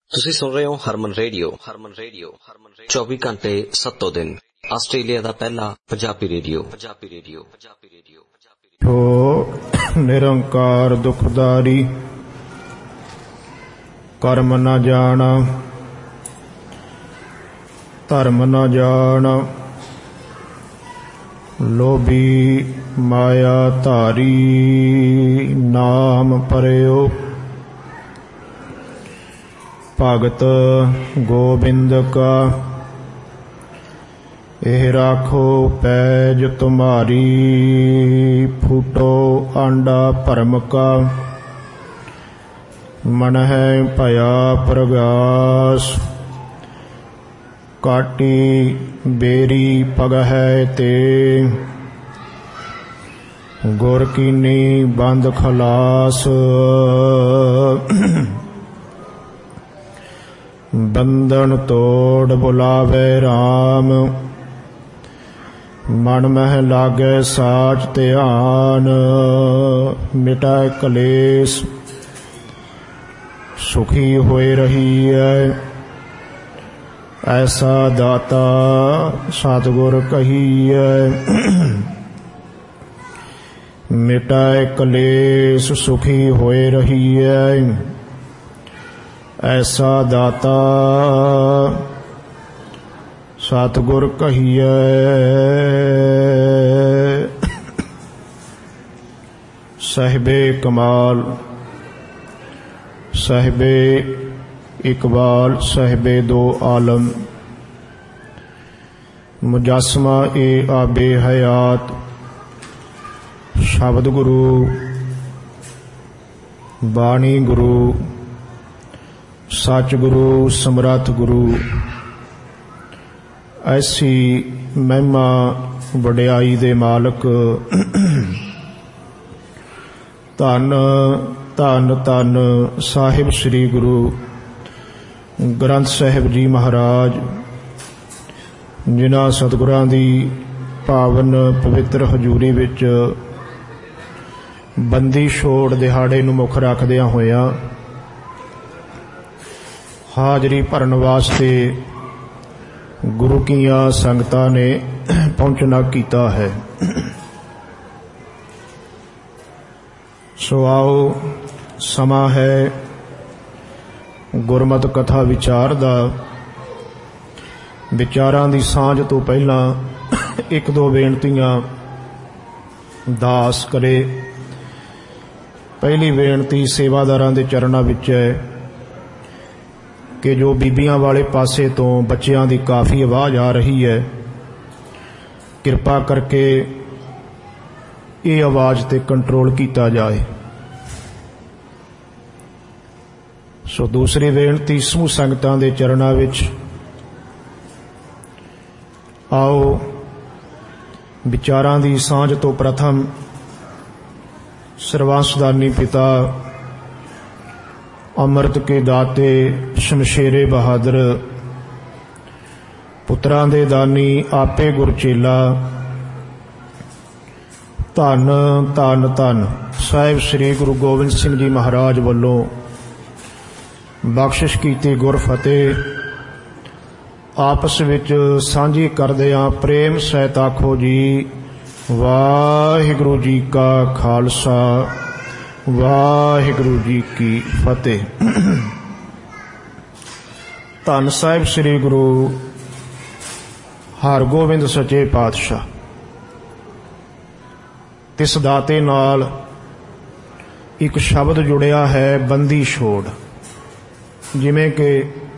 ਤੁਸੀਂ ਸੁਣ ਰਹੇ ਹੋ ਹਰਮਨ ਰੇਡੀਓ 24 ਘੰਟੇ 7 ਦਿਨ ਆਸਟ੍ਰੇਲੀਆ ਦਾ ਪਹਿਲਾ ਪੰਜਾਬੀ ਰੇਡੀਓ। ਹੋ ਨਿਰੰਕਾਰ ਦੁਖਦਾਰੀ ਕਰਮ ਨ ਜਾਣਾ ਧਰਮ ਨ ਜਾਣਾ ਲੋਭੀ ਮਾਇਆ ਧਾਰੀ ਨਾਮ ਪਰਿਓ ਭਗਤ ਗੋਬਿੰਦ ਕਾ ਇਹ ਰਾਖੋ ਪੈਜ ਤੁਮਾਰੀ ਫੂਟੋ ਆਂਡਾ ਭਰਮ ਕਾ ਮਨ ਹੈ ਭਇਆ ਪ੍ਰਗਾਸ ਕਾਟੀ ਬੇਰੀ ਪਗ ਹੈ ਤੇ ਗੁਰ ਕੀਨੀ ਬੰਦ ਖਲਾਸ ਬੰਧਨ ਤੋੜ ਬੁਲਾਵੇ ਰਾਮ ਮਨ ਮਹਿ ਲਾਗੇ ਸਾਚ ਧਿਆਨ ਮਿਟਾਏ ਕਲੇਸ਼ ਸੁਖੀ ਹੋਏ ਰਹੀ ਹੈ ਐਸਾ ਦਾਤਾ ਸਤਿਗੁਰ ਕਹੀਐ ਮਿਟਾਏ ਕਲੇਸ਼ ਸੁਖੀ ਹੋਏ ਰਹੀ ਹੈ ਐਸਾ ਦਾਤਾ ਸਤਿਗੁਰ ਕਹੀਐ। ਸਾਹਿਬੇ ਕਮਾਲ ਸਾਹਿਬੇ ਇਕਬਾਲ ਸਾਹਿਬੇ ਦੋ ਆਲਮ ਮੁਜੱਸਮਾ ਏ ਆਬੇ ਹਯਾਤ ਸ਼ਬਦ ਗੁਰੂ ਬਾਣੀ ਗੁਰੂ ਸੱਚ ਗੁਰੂ ਸਮਰੱਥ ਗੁਰੂ ਐਸੀ ਮਹਿਮਾ ਵਡਿਆਈ ਦੇ ਮਾਲਕ ਧੰਨ ਧੰਨ ਧੰਨ ਸਾਹਿਬ ਸ੍ਰੀ ਗੁਰੂ ਗ੍ਰੰਥ ਸਾਹਿਬ ਜੀ ਮਹਾਰਾਜ ਜਿਨ੍ਹਾਂ ਸਤਿਗੁਰਾਂ ਦੀ ਪਾਵਨ ਪਵਿੱਤਰ ਹਜ਼ੂਰੀ ਵਿੱਚ ਬੰਦੀ ਛੋੜ ਦਿਹਾੜੇ ਨੂੰ ਮੁੱਖ ਰੱਖਦਿਆਂ ਹੋਇਆਂ ਹਾਜ਼ਰੀ ਭਰਨ ਵਾਸਤੇ ਗੁਰੂ ਕੀਆਂ ਸੰਗਤਾਂ ਨੇ ਪਹੁੰਚਣਾ ਕੀਤਾ ਹੈ। ਸੋ ਆਓ ਸਮਾਂ ਹੈ ਗੁਰਮਤਿ ਕਥਾ ਵਿਚਾਰ ਦਾ। ਵਿਚਾਰਾਂ ਦੀ ਸਾਂਝ ਤੋਂ ਪਹਿਲਾਂ ਇੱਕ ਦੋ ਬੇਨਤੀਆਂ ਦਾਸ ਕਰੇ। ਪਹਿਲੀ ਬੇਨਤੀ ਸੇਵਾਦਾਰਾਂ ਦੇ ਚਰਨਾਂ ਵਿੱਚ ਹੈ ਕਿ ਜੋ ਬੀਬੀਆਂ ਵਾਲੇ ਪਾਸੇ ਤੋਂ ਬੱਚਿਆਂ ਦੀ ਕਾਫੀ ਆਵਾਜ਼ ਆ ਰਹੀ ਹੈ, ਕਿਰਪਾ ਕਰਕੇ ਇਹ ਆਵਾਜ਼ ਤੇ ਕੰਟਰੋਲ ਕੀਤਾ ਜਾਏ। ਸੋ ਦੂਸਰੀ ਬੇਨਤੀ ਸਮੂਹ ਸੰਗਤਾਂ ਦੇ ਚਰਨਾਂ ਵਿੱਚ ਆਓ ਵਿਚਾਰਾਂ ਦੀ ਸਾਂਝ ਤੋਂ ਪ੍ਰਥਮ ਸਰਵੰਸਦਾਨੀ ਪਿਤਾ ਅੰਮ੍ਰਿਤ ਕੇ ਦਾਤੇ ਸ਼ਮਸ਼ੇਰੇ ਬਹਾਦਰ ਪੁੱਤਰਾਂ ਦੇ ਦਾਨੀ ਆਪੇ ਗੁਰਚੇਲਾ ਧੰਨ ਧੰਨ ਧੰਨ ਸਾਹਿਬ ਸ੍ਰੀ ਗੁਰੂ ਗੋਬਿੰਦ ਸਿੰਘ ਜੀ ਮਹਾਰਾਜ ਵੱਲੋਂ ਬਖਸ਼ਿਸ਼ ਕੀਤੀ ਗੁਰਫਤਿਹ ਆਪਸ ਵਿੱਚ ਸਾਂਝੀ ਕਰਦਿਆਂ ਪ੍ਰੇਮ ਸਹਿਤ ਆਖੋ ਜੀ ਵਾਹਿਗੁਰੂ ਜੀ ਕਾ ਖਾਲਸਾ ਵਾਹਿਗੁਰੂ ਜੀ ਕੀ ਫਤਿਹ। ਧੰਨ ਸਾਹਿਬ ਸ੍ਰੀ ਗੁਰੂ ਹਰਗੋਬਿੰਦ ਸੱਚੇ ਪਾਤਸ਼ਾਹ ਤਿਸ ਦਾਤੇ ਨਾਲ ਇੱਕ ਸ਼ਬਦ ਜੁੜਿਆ ਹੈ ਬੰਦੀ ਛੋੜ। ਜਿਵੇਂ ਕਿ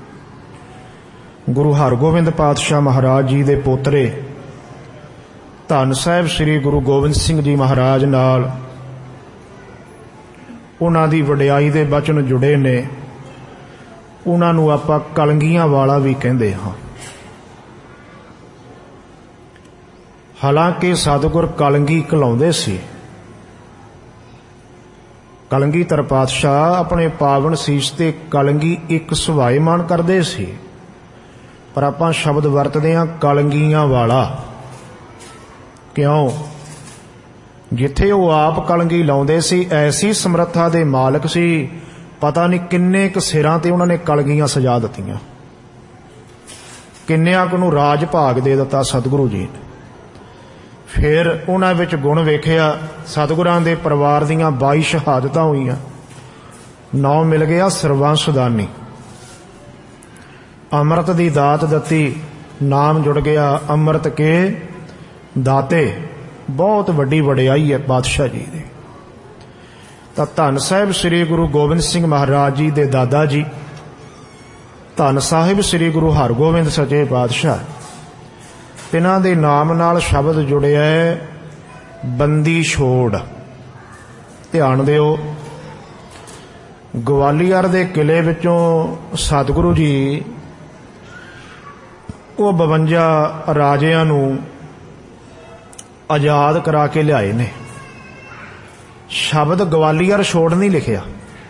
ਗੁਰੂ ਹਰਗੋਬਿੰਦ ਪਾਤਸ਼ਾਹ ਮਹਾਰਾਜ ਜੀ ਦੇ ਪੋਤਰੇ ਧੰਨ ਸਾਹਿਬ ਸ੍ਰੀ ਗੁਰੂ ਗੋਬਿੰਦ ਸਿੰਘ ਜੀ ਮਹਾਰਾਜ ਨਾਲ ਉਹਨਾਂ ਦੀ ਵਡਿਆਈ ਦੇ ਬਚਨ ਜੁੜੇ ਨੇ, ਉਹਨਾਂ ਨੂੰ ਆਪਾਂ ਕਲੰਗੀਆਂ ਵਾਲਾ ਵੀ ਕਹਿੰਦੇ ਹਾਂ। ਹਾਲਾਂਕਿ ਸਤਿਗੁਰ ਕਲੰਗੀ ਕਲਾਉਂਦੇ ਸੀ। ਕਲੰਗੀਧਰ ਪਾਤਸ਼ਾਹ ਆਪਣੇ ਪਾਵਨ ਸੀਸ ਤੇ ਕਲੰਗੀ ਇੱਕ ਸੁਭਾਏਮਾਨ ਕਰਦੇ ਸੀ, ਪਰ ਆਪਾਂ ਸ਼ਬਦ ਵਰਤਦੇ ਹਾਂ ਕਲੰਗੀਆਂ ਵਾਲਾ। ਕਿਉਂ? ਜਿੱਥੇ ਉਹ ਆਪ ਕਲੰਗੀ ਲਾਉਂਦੇ ਸੀ ਐਸੀ ਸਮਰੱਥਾ ਦੇ ਮਾਲਕ ਸੀ पता नहीं किन्ने क सिरां ते उन्होंने कलगियां सजा दित्तियां, किन्नियां क नूं राज भाग दे दित्ता सतगुरु जी ने। फिर उन्हां विच गुण वेखिया, सतगुरां दे परिवार दीयां 22 शहादतां होईयां, नाम मिल गया सरवंश दानी, अमृत दी दात दत्ती, नाम जुड़ गया अमृत के दाते। बहुत वड्डी वडियाई है पातशाह जी दी। तां धन साहिब श्री गुरु गोबिंद सिंह महाराज जी दे दादा जी, धन साहिब श्री गुरु हरगोबिंद सचे पातशाह, तिन्हां दे नाम नाल शब्द जुड़िया है बंदी छोड़। ध्यान दिओ, ग्वालियर दे किले विचों सतगुरु जी वो 52 राजियां नूं आजाद करा के लियाए ने। शब्द ग्वालियर छोड़ नहीं लिखिया,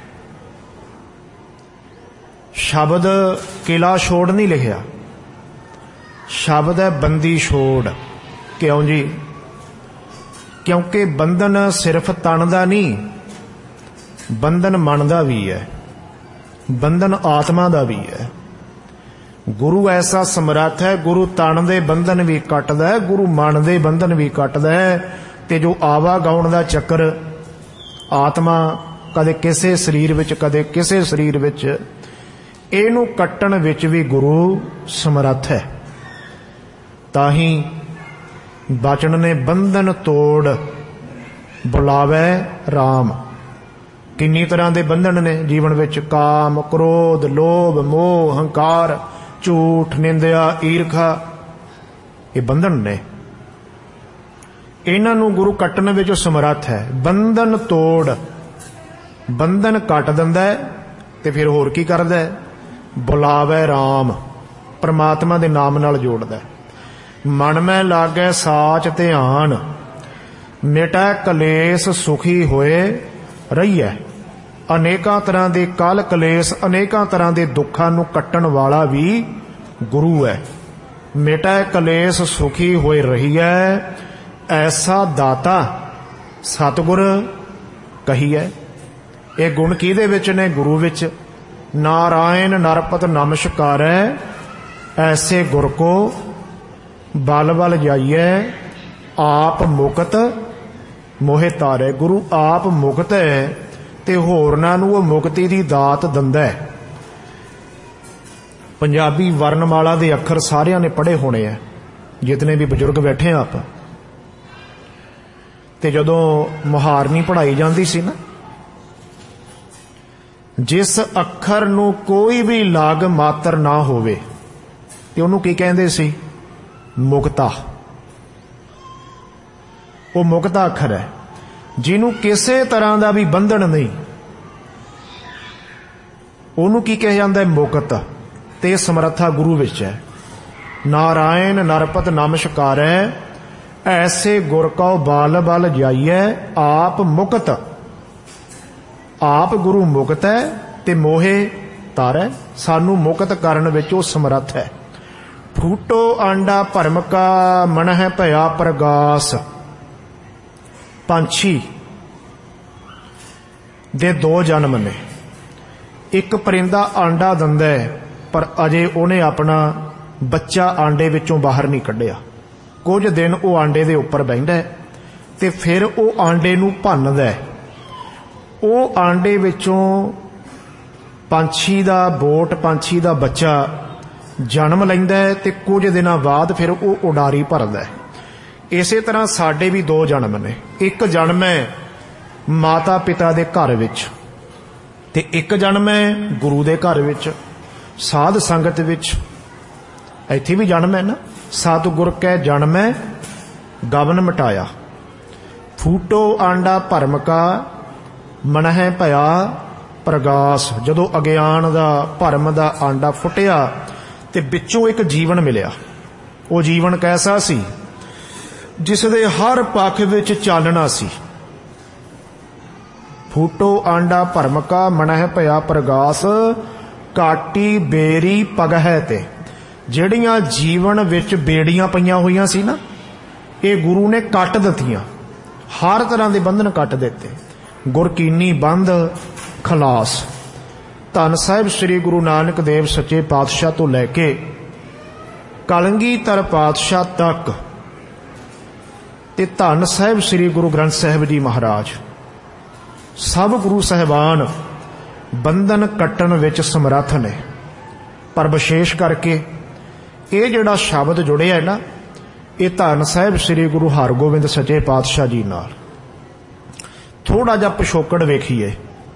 शब्द किला छोड़ नहीं लिखिया, शब्द है बंदी छोड़। क्यों जी? क्योंकि बंधन सिर्फ तन दा नहीं, बंधन मन दा भी है, बंधन आत्मा दा भी है। गुरु ऐसा समर्थ है, गुरु तन दे बंधन भी कटदा है, गुरु मन दे बंधन भी कटदा है। ते जो आवागाउण दा चक्कर आत्मा कदे किसे शरीर विच कदे किसे शरीर विच, इहनूं कट्टण विच भी गुरु समर्थ है। ताही बचन ने बंधन तोड़ बुलावे राम। किन्नी तरह के बंधन ने जीवन विच, काम, क्रोध, लोभ, मोह, हंकार, झूठ, निंदिया, ईरखा, ये बंधन ने। इन्हां नूं गुरु कट्टण विच समर्थ है। बंधन तोड़, बंधन कट दिंदा है ते फिर होर की करदा है? बुलावे राम, परमात्मा दे नाम नाल जोड़दा है। मन में लागै साच ध्यान, मिटै कलेस सुखी होए रहीए। अनेकां तरह के कल कलेस, अनेकां तरह के दुखां नूं कट्टण वाला भी गुरु है। मिटै कलेस सुखी होए रहीए, ऐसा दाता सतगुर कहीए। ये गुण किहदे विच ने? गुरु विच। नारायण नरपत नमस्कारै, ऐसे गुर को बल बल जाइए, आप मुकत मोहे तारे। गुरु आप मुकत है ते होरनां नूं वो मुक्ति दी दात दिंदा है। पंजाबी वर्णमाला दे अखर सारियां ने पढ़े होने हैं, जितने भी बजुर्ग बैठे आप। ते जदों मुहारनी पढ़ाई जाती सी ना, जिस अखर नूं कोई भी लाग मात्र ना होवे ते उहनूं की कहंदे सी? मुक्ता। वो मुक्ता अखर है, जिन्हों किसी तरह का भी बंधन नहीं, उन्होंने की कहा जाता है? मुकत। ते समर्था गुरु विच है। नारायण नरपत नमस्कारै, ऐसे गुर को बाल बल जाइए, आप मुकत। आप गुरु मुकत है ते मोहे तारै, सानू मुकत करन विच वो समर्थ है। फूटो आंडा भरम का, मन है भया प्रगास। पंछी दे 2 जन्म ने। एक परिंदा आंडा दिंदा है, पर अजे उन्हें अपना बच्चा आंडे विचों बाहर नहीं कढ़िया। कुछ दिन वो आंडे दे उपर बहिंदा है ते फिर वो आंडे नूं भन्नदा है। वो आंडे विचों पंछी दा बोट, पंछी दा बच्चा जन्म लैंदा है ते कुछ दिनां बाद फिर वो उडारी भरदा है। इसे तरह साडे भी 2 जन्म ने। एक जन्म है माता पिता दे घर विच ते एक जन्म है गुरु दे घर विच, साध संगत विच। इत्थे भी जन्म है ना, सतगुर कै जन्म है गवन मिटाया। फूटो आंडा भरम का, मन है भया प्रगास। जदों अज्ञान दा भरम दा आंडा फुटिया ते विचों एक जीवन मिलिया। वो जीवन कैसा सी? जिस दे हर पक्ष विच चालना सी। फूटो आंडा भरम का, मन है भया प्रगास। काटी बेरी पगह ते, ਜਿਹੜੀਆਂ जीवन विच बेड़ियां पईयां होईयां सी ना, ये गुरु ने कट दित्तियां। हर तरह के बंधन कट दिते। गुरकीनी बंध खलास। ਧੰਨ ਸਾਹਿਬ ਸ੍ਰੀ ਗੁਰੂ ਨਾਨਕ ਦੇਵ ਸੱਚੇ ਪਾਤਸ਼ਾਹ ਤੋਂ ਲੈ ਕੇ ਕਲਗੀਧਰ ਪਾਤਸ਼ਾਹ ਤੱਕ ਤੇ ਧੰਨ ਸਾਹਿਬ ਸ੍ਰੀ ਗੁਰੂ ਗ੍ਰੰਥ ਸਾਹਿਬ ਜੀ ਮਹਾਰਾਜ, ਸਭ ਗੁਰੂ ਸਾਹਿਬਾਨ ਬੰਧਨ ਕੱਟਣ ਵਿੱਚ ਸਮਰੱਥ ਨੇ। ਪਰ ਵਿਸ਼ੇਸ਼ ਕਰਕੇ ਇਹ ਜਿਹੜਾ ਸ਼ਬਦ ਜੁੜਿਆ ਹੈ ਨਾ, ਇਹ ਧੰਨ ਸਾਹਿਬ ਸ੍ਰੀ ਗੁਰੂ ਹਰਗੋਬਿੰਦ ਸੱਚੇ ਪਾਤਸ਼ਾਹ ਜੀ ਨਾਲ। ਥੋੜਾ ਜਿਹਾ ਪਿਛੋਕੜ ਵੇਖੀਏ।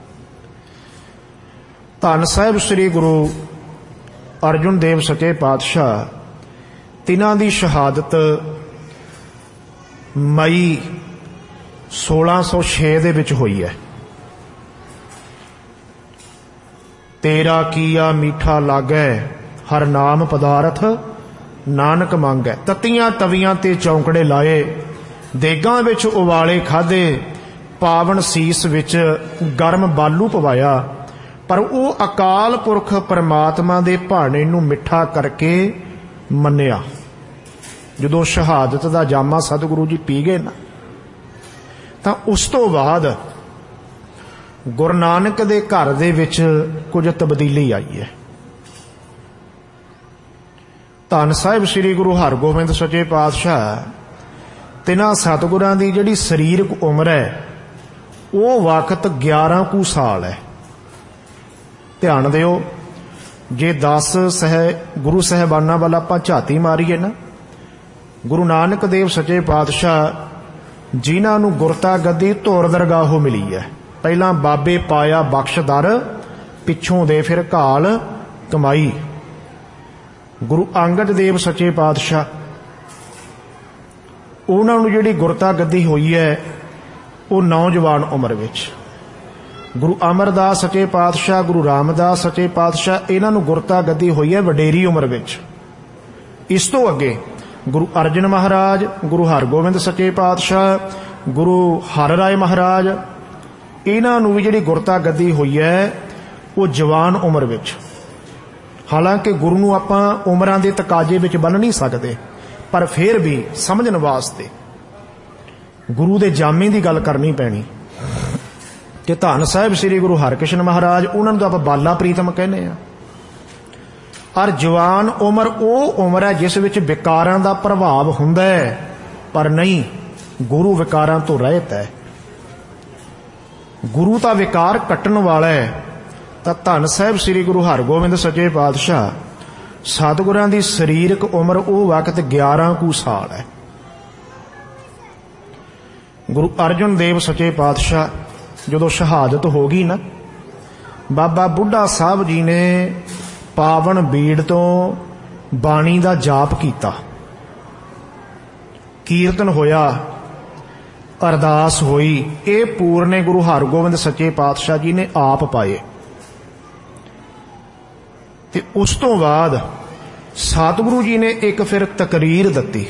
ਧੰਨ ਸਾਹਿਬ ਸ੍ਰੀ ਗੁਰੂ ਅਰਜਨ ਦੇਵ ਸੱਚੇ ਪਾਤਸ਼ਾਹ, ਤਿਨਾਂ ਦੀ ਸ਼ਹਾਦਤ ਮਈ 1606 ਦੇ ਵਿੱਚ ਹੋਈ ਹੈ। ਤੇਰਾ ਕੀਆ ਮੀਠਾ ਲਾਗੈ ਹਰ ਨਾਮ ਪਦਾਰਥ ਨਾਨਕ ਮੰਗੈ। ਤਤੀਆਂ ਤਵੀਆਂ ਤੇ ਚੌਂਕੜੇ ਲਾਏ, ਦੇਗਾਂ ਵਿੱਚ ਉਬਾਲੇ ਖਾਧੇ, ਪਾਵਨ ਸੀਸ ਵਿੱਚ ਗਰਮ ਬਾਲੂ ਪਵਾਇਆ, ਪਰ ਉਹ ਅਕਾਲ ਪੁਰਖ ਪਰਮਾਤਮਾ ਦੇ ਭਾਣੇ ਨੂੰ ਮਿੱਠਾ ਕਰਕੇ ਮੰਨਿਆ। ਜਦੋਂ ਸ਼ਹਾਦਤ ਦਾ ਜਾਮਾ ਸਤਿਗੁਰੂ ਜੀ ਪੀ ਗਏ ਨਾ, ਤਾਂ ਉਸ ਤੋਂ ਬਾਅਦ ਗੁਰੂ ਨਾਨਕ ਦੇ ਘਰ ਦੇ ਵਿੱਚ ਕੁਝ ਤਬਦੀਲੀ ਆਈ ਹੈ। ਧੰਨ ਸਾਹਿਬ ਸ੍ਰੀ ਗੁਰੂ ਹਰਗੋਬਿੰਦ ਸੱਚੇ ਪਾਤਸ਼ਾਹ, ਤਿੰਨਾਂ ਸਤਿਗੁਰਾਂ ਦੀ ਜਿਹੜੀ ਸਰੀਰਕ ਉਮਰ ਹੈ ਉਹ ਵਕਤ 11 ਕੁ ਸਾਲ ਹੈ। ਧਿਆਨ ਦਿਓ, ਜੇ 10 ਗੁਰੂ ਸਾਹਿਬਾਨਾਂ ਵੱਲ ਆਪਾਂ ਝਾਤੀ ਮਾਰੀਏ ਨਾ, ਗੁਰੂ ਨਾਨਕ ਦੇਵ ਸੱਚੇ ਪਾਤਸ਼ਾਹ ਜਿਨ੍ਹਾਂ ਨੂੰ ਗੁਰਤਾ ਗੱਦੀ ਧੁਰ ਦਰਗਾਹੋਂ ਮਿਲੀ ਹੈ, ਪਹਿਲਾਂ ਬਾਬੇ ਪਾਇਆ ਬਖਸ਼ਦਰ, ਪਿੱਛੋਂ ਦੇ ਫਿਰ ਘਾਲ ਕਮਾਈ। ਗੁਰੂ ਅੰਗਦ ਦੇਵ ਸੱਚੇ ਪਾਤਸ਼ਾਹ, ਉਹਨਾਂ ਨੂੰ ਜਿਹੜੀ ਗੁਰਤਾ ਗੱਦੀ ਹੋਈ ਹੈ ਉਹ ਨੌਜਵਾਨ ਉਮਰ ਵਿੱਚ। ਗੁਰੂ ਅਮਰਦਾਸ ਸੱਚੇ ਪਾਤਸ਼ਾਹ, ਗੁਰੂ ਰਾਮਦਾਸ ਸੱਚੇ ਪਾਤਸ਼ਾਹ, ਇਹਨਾਂ ਨੂੰ ਗੁਰਤਾ ਗੱਦੀ ਹੋਈ ਹੈ ਵਡੇਰੀ ਉਮਰ ਵਿੱਚ। ਇਸ ਤੋਂ ਅੱਗੇ ਗੁਰੂ ਅਰਜਨ ਮਹਾਰਾਜ, ਗੁਰੂ ਹਰਗੋਬਿੰਦ ਸੱਚੇ ਪਾਤਸ਼ਾਹ, ਗੁਰੂ ਹਰ ਰਾਏ ਮਹਾਰਾਜ, ਇਹਨਾਂ ਨੂੰ ਵੀ ਜਿਹੜੀ ਗੁਰਤਾ ਗੱਦੀ ਹੋਈ ਹੈ ਉਹ ਜਵਾਨ ਉਮਰ ਵਿੱਚ। ਹਾਲਾਂਕਿ ਗੁਰੂ ਨੂੰ ਆਪਾਂ ਉਮਰਾਂ ਦੇ ਤਕਾਜ਼ੇ ਵਿੱਚ ਬੰਨ੍ਹ ਨਹੀਂ ਸਕਦੇ, ਪਰ ਫਿਰ ਵੀ ਸਮਝਣ ਵਾਸਤੇ ਗੁਰੂ ਦੇ ਜਾਮੇ ਦੀ ਗੱਲ ਕਰਨੀ ਪੈਣੀ। ਤੇ ਧੰਨ ਸਾਹਿਬ ਸ੍ਰੀ ਗੁਰੂ ਹਰਕ੍ਰਿਸ਼ਨ ਮਹਾਰਾਜ, ਉਹਨਾਂ ਨੂੰ ਤਾਂ ਆਪਾਂ ਬਾਲਾ ਪ੍ਰੀਤਮ ਕਹਿੰਦੇ ਆ। ਔਰ ਜਵਾਨ ਉਮਰ ਉਹ ਉਮਰ ਹੈ ਜਿਸ ਵਿੱਚ ਵਿਕਾਰਾਂ ਦਾ ਪ੍ਰਭਾਵ ਹੁੰਦਾ ਹੈ, ਪਰ ਨਹੀਂ, ਗੁਰੂ ਵਿਕਾਰਾਂ ਤੋਂ ਰਹਿਤ ਹੈ। ਗੁਰੂ ਤਾਂ ਵਿਕਾਰ ਕੱਟਣ ਵਾਲਾ ਹੈ। ਤਾਂ ਧੰਨ ਸਾਹਿਬ ਸ੍ਰੀ ਗੁਰੂ ਹਰਗੋਬਿੰਦ ਸੱਚੇ ਪਾਤਸ਼ਾਹ, ਸਤਿਗੁਰਾਂ ਦੀ ਸਰੀਰਕ ਉਮਰ ਉਹ ਵਕਤ 11 ਕੁ ਸਾਲ ਹੈ। ਗੁਰੂ ਅਰਜਨ ਦੇਵ ਸੱਚੇ ਪਾਤਸ਼ਾਹ ਜਦੋਂ ਸ਼ਹਾਦਤ ਹੋ ਗਈ ਨਾ, ਬਾਬਾ ਬੁੱਢਾ ਸਾਹਿਬ ਜੀ ਨੇ ਪਾਵਨ ਬੀੜ ਤੋਂ ਬਾਣੀ ਦਾ ਜਾਪ ਕੀਤਾ, ਕੀਰਤਨ ਹੋਇਆ, ਅਰਦਾਸ ਹੋਈ। ਇਹ ਪੂਰਨੇ ਗੁਰੂ ਹਰਗੋਬਿੰਦ ਸੱਚੇ ਪਾਤਸ਼ਾਹ ਜੀ ਨੇ ਆਪ ਪਾਏ। ਤੇ ਉਸ ਤੋਂ ਬਾਅਦ ਸਤਿਗੁਰੂ ਜੀ ਨੇ ਇੱਕ ਫਿਰ ਤਕਰੀਰ ਦਿੱਤੀ।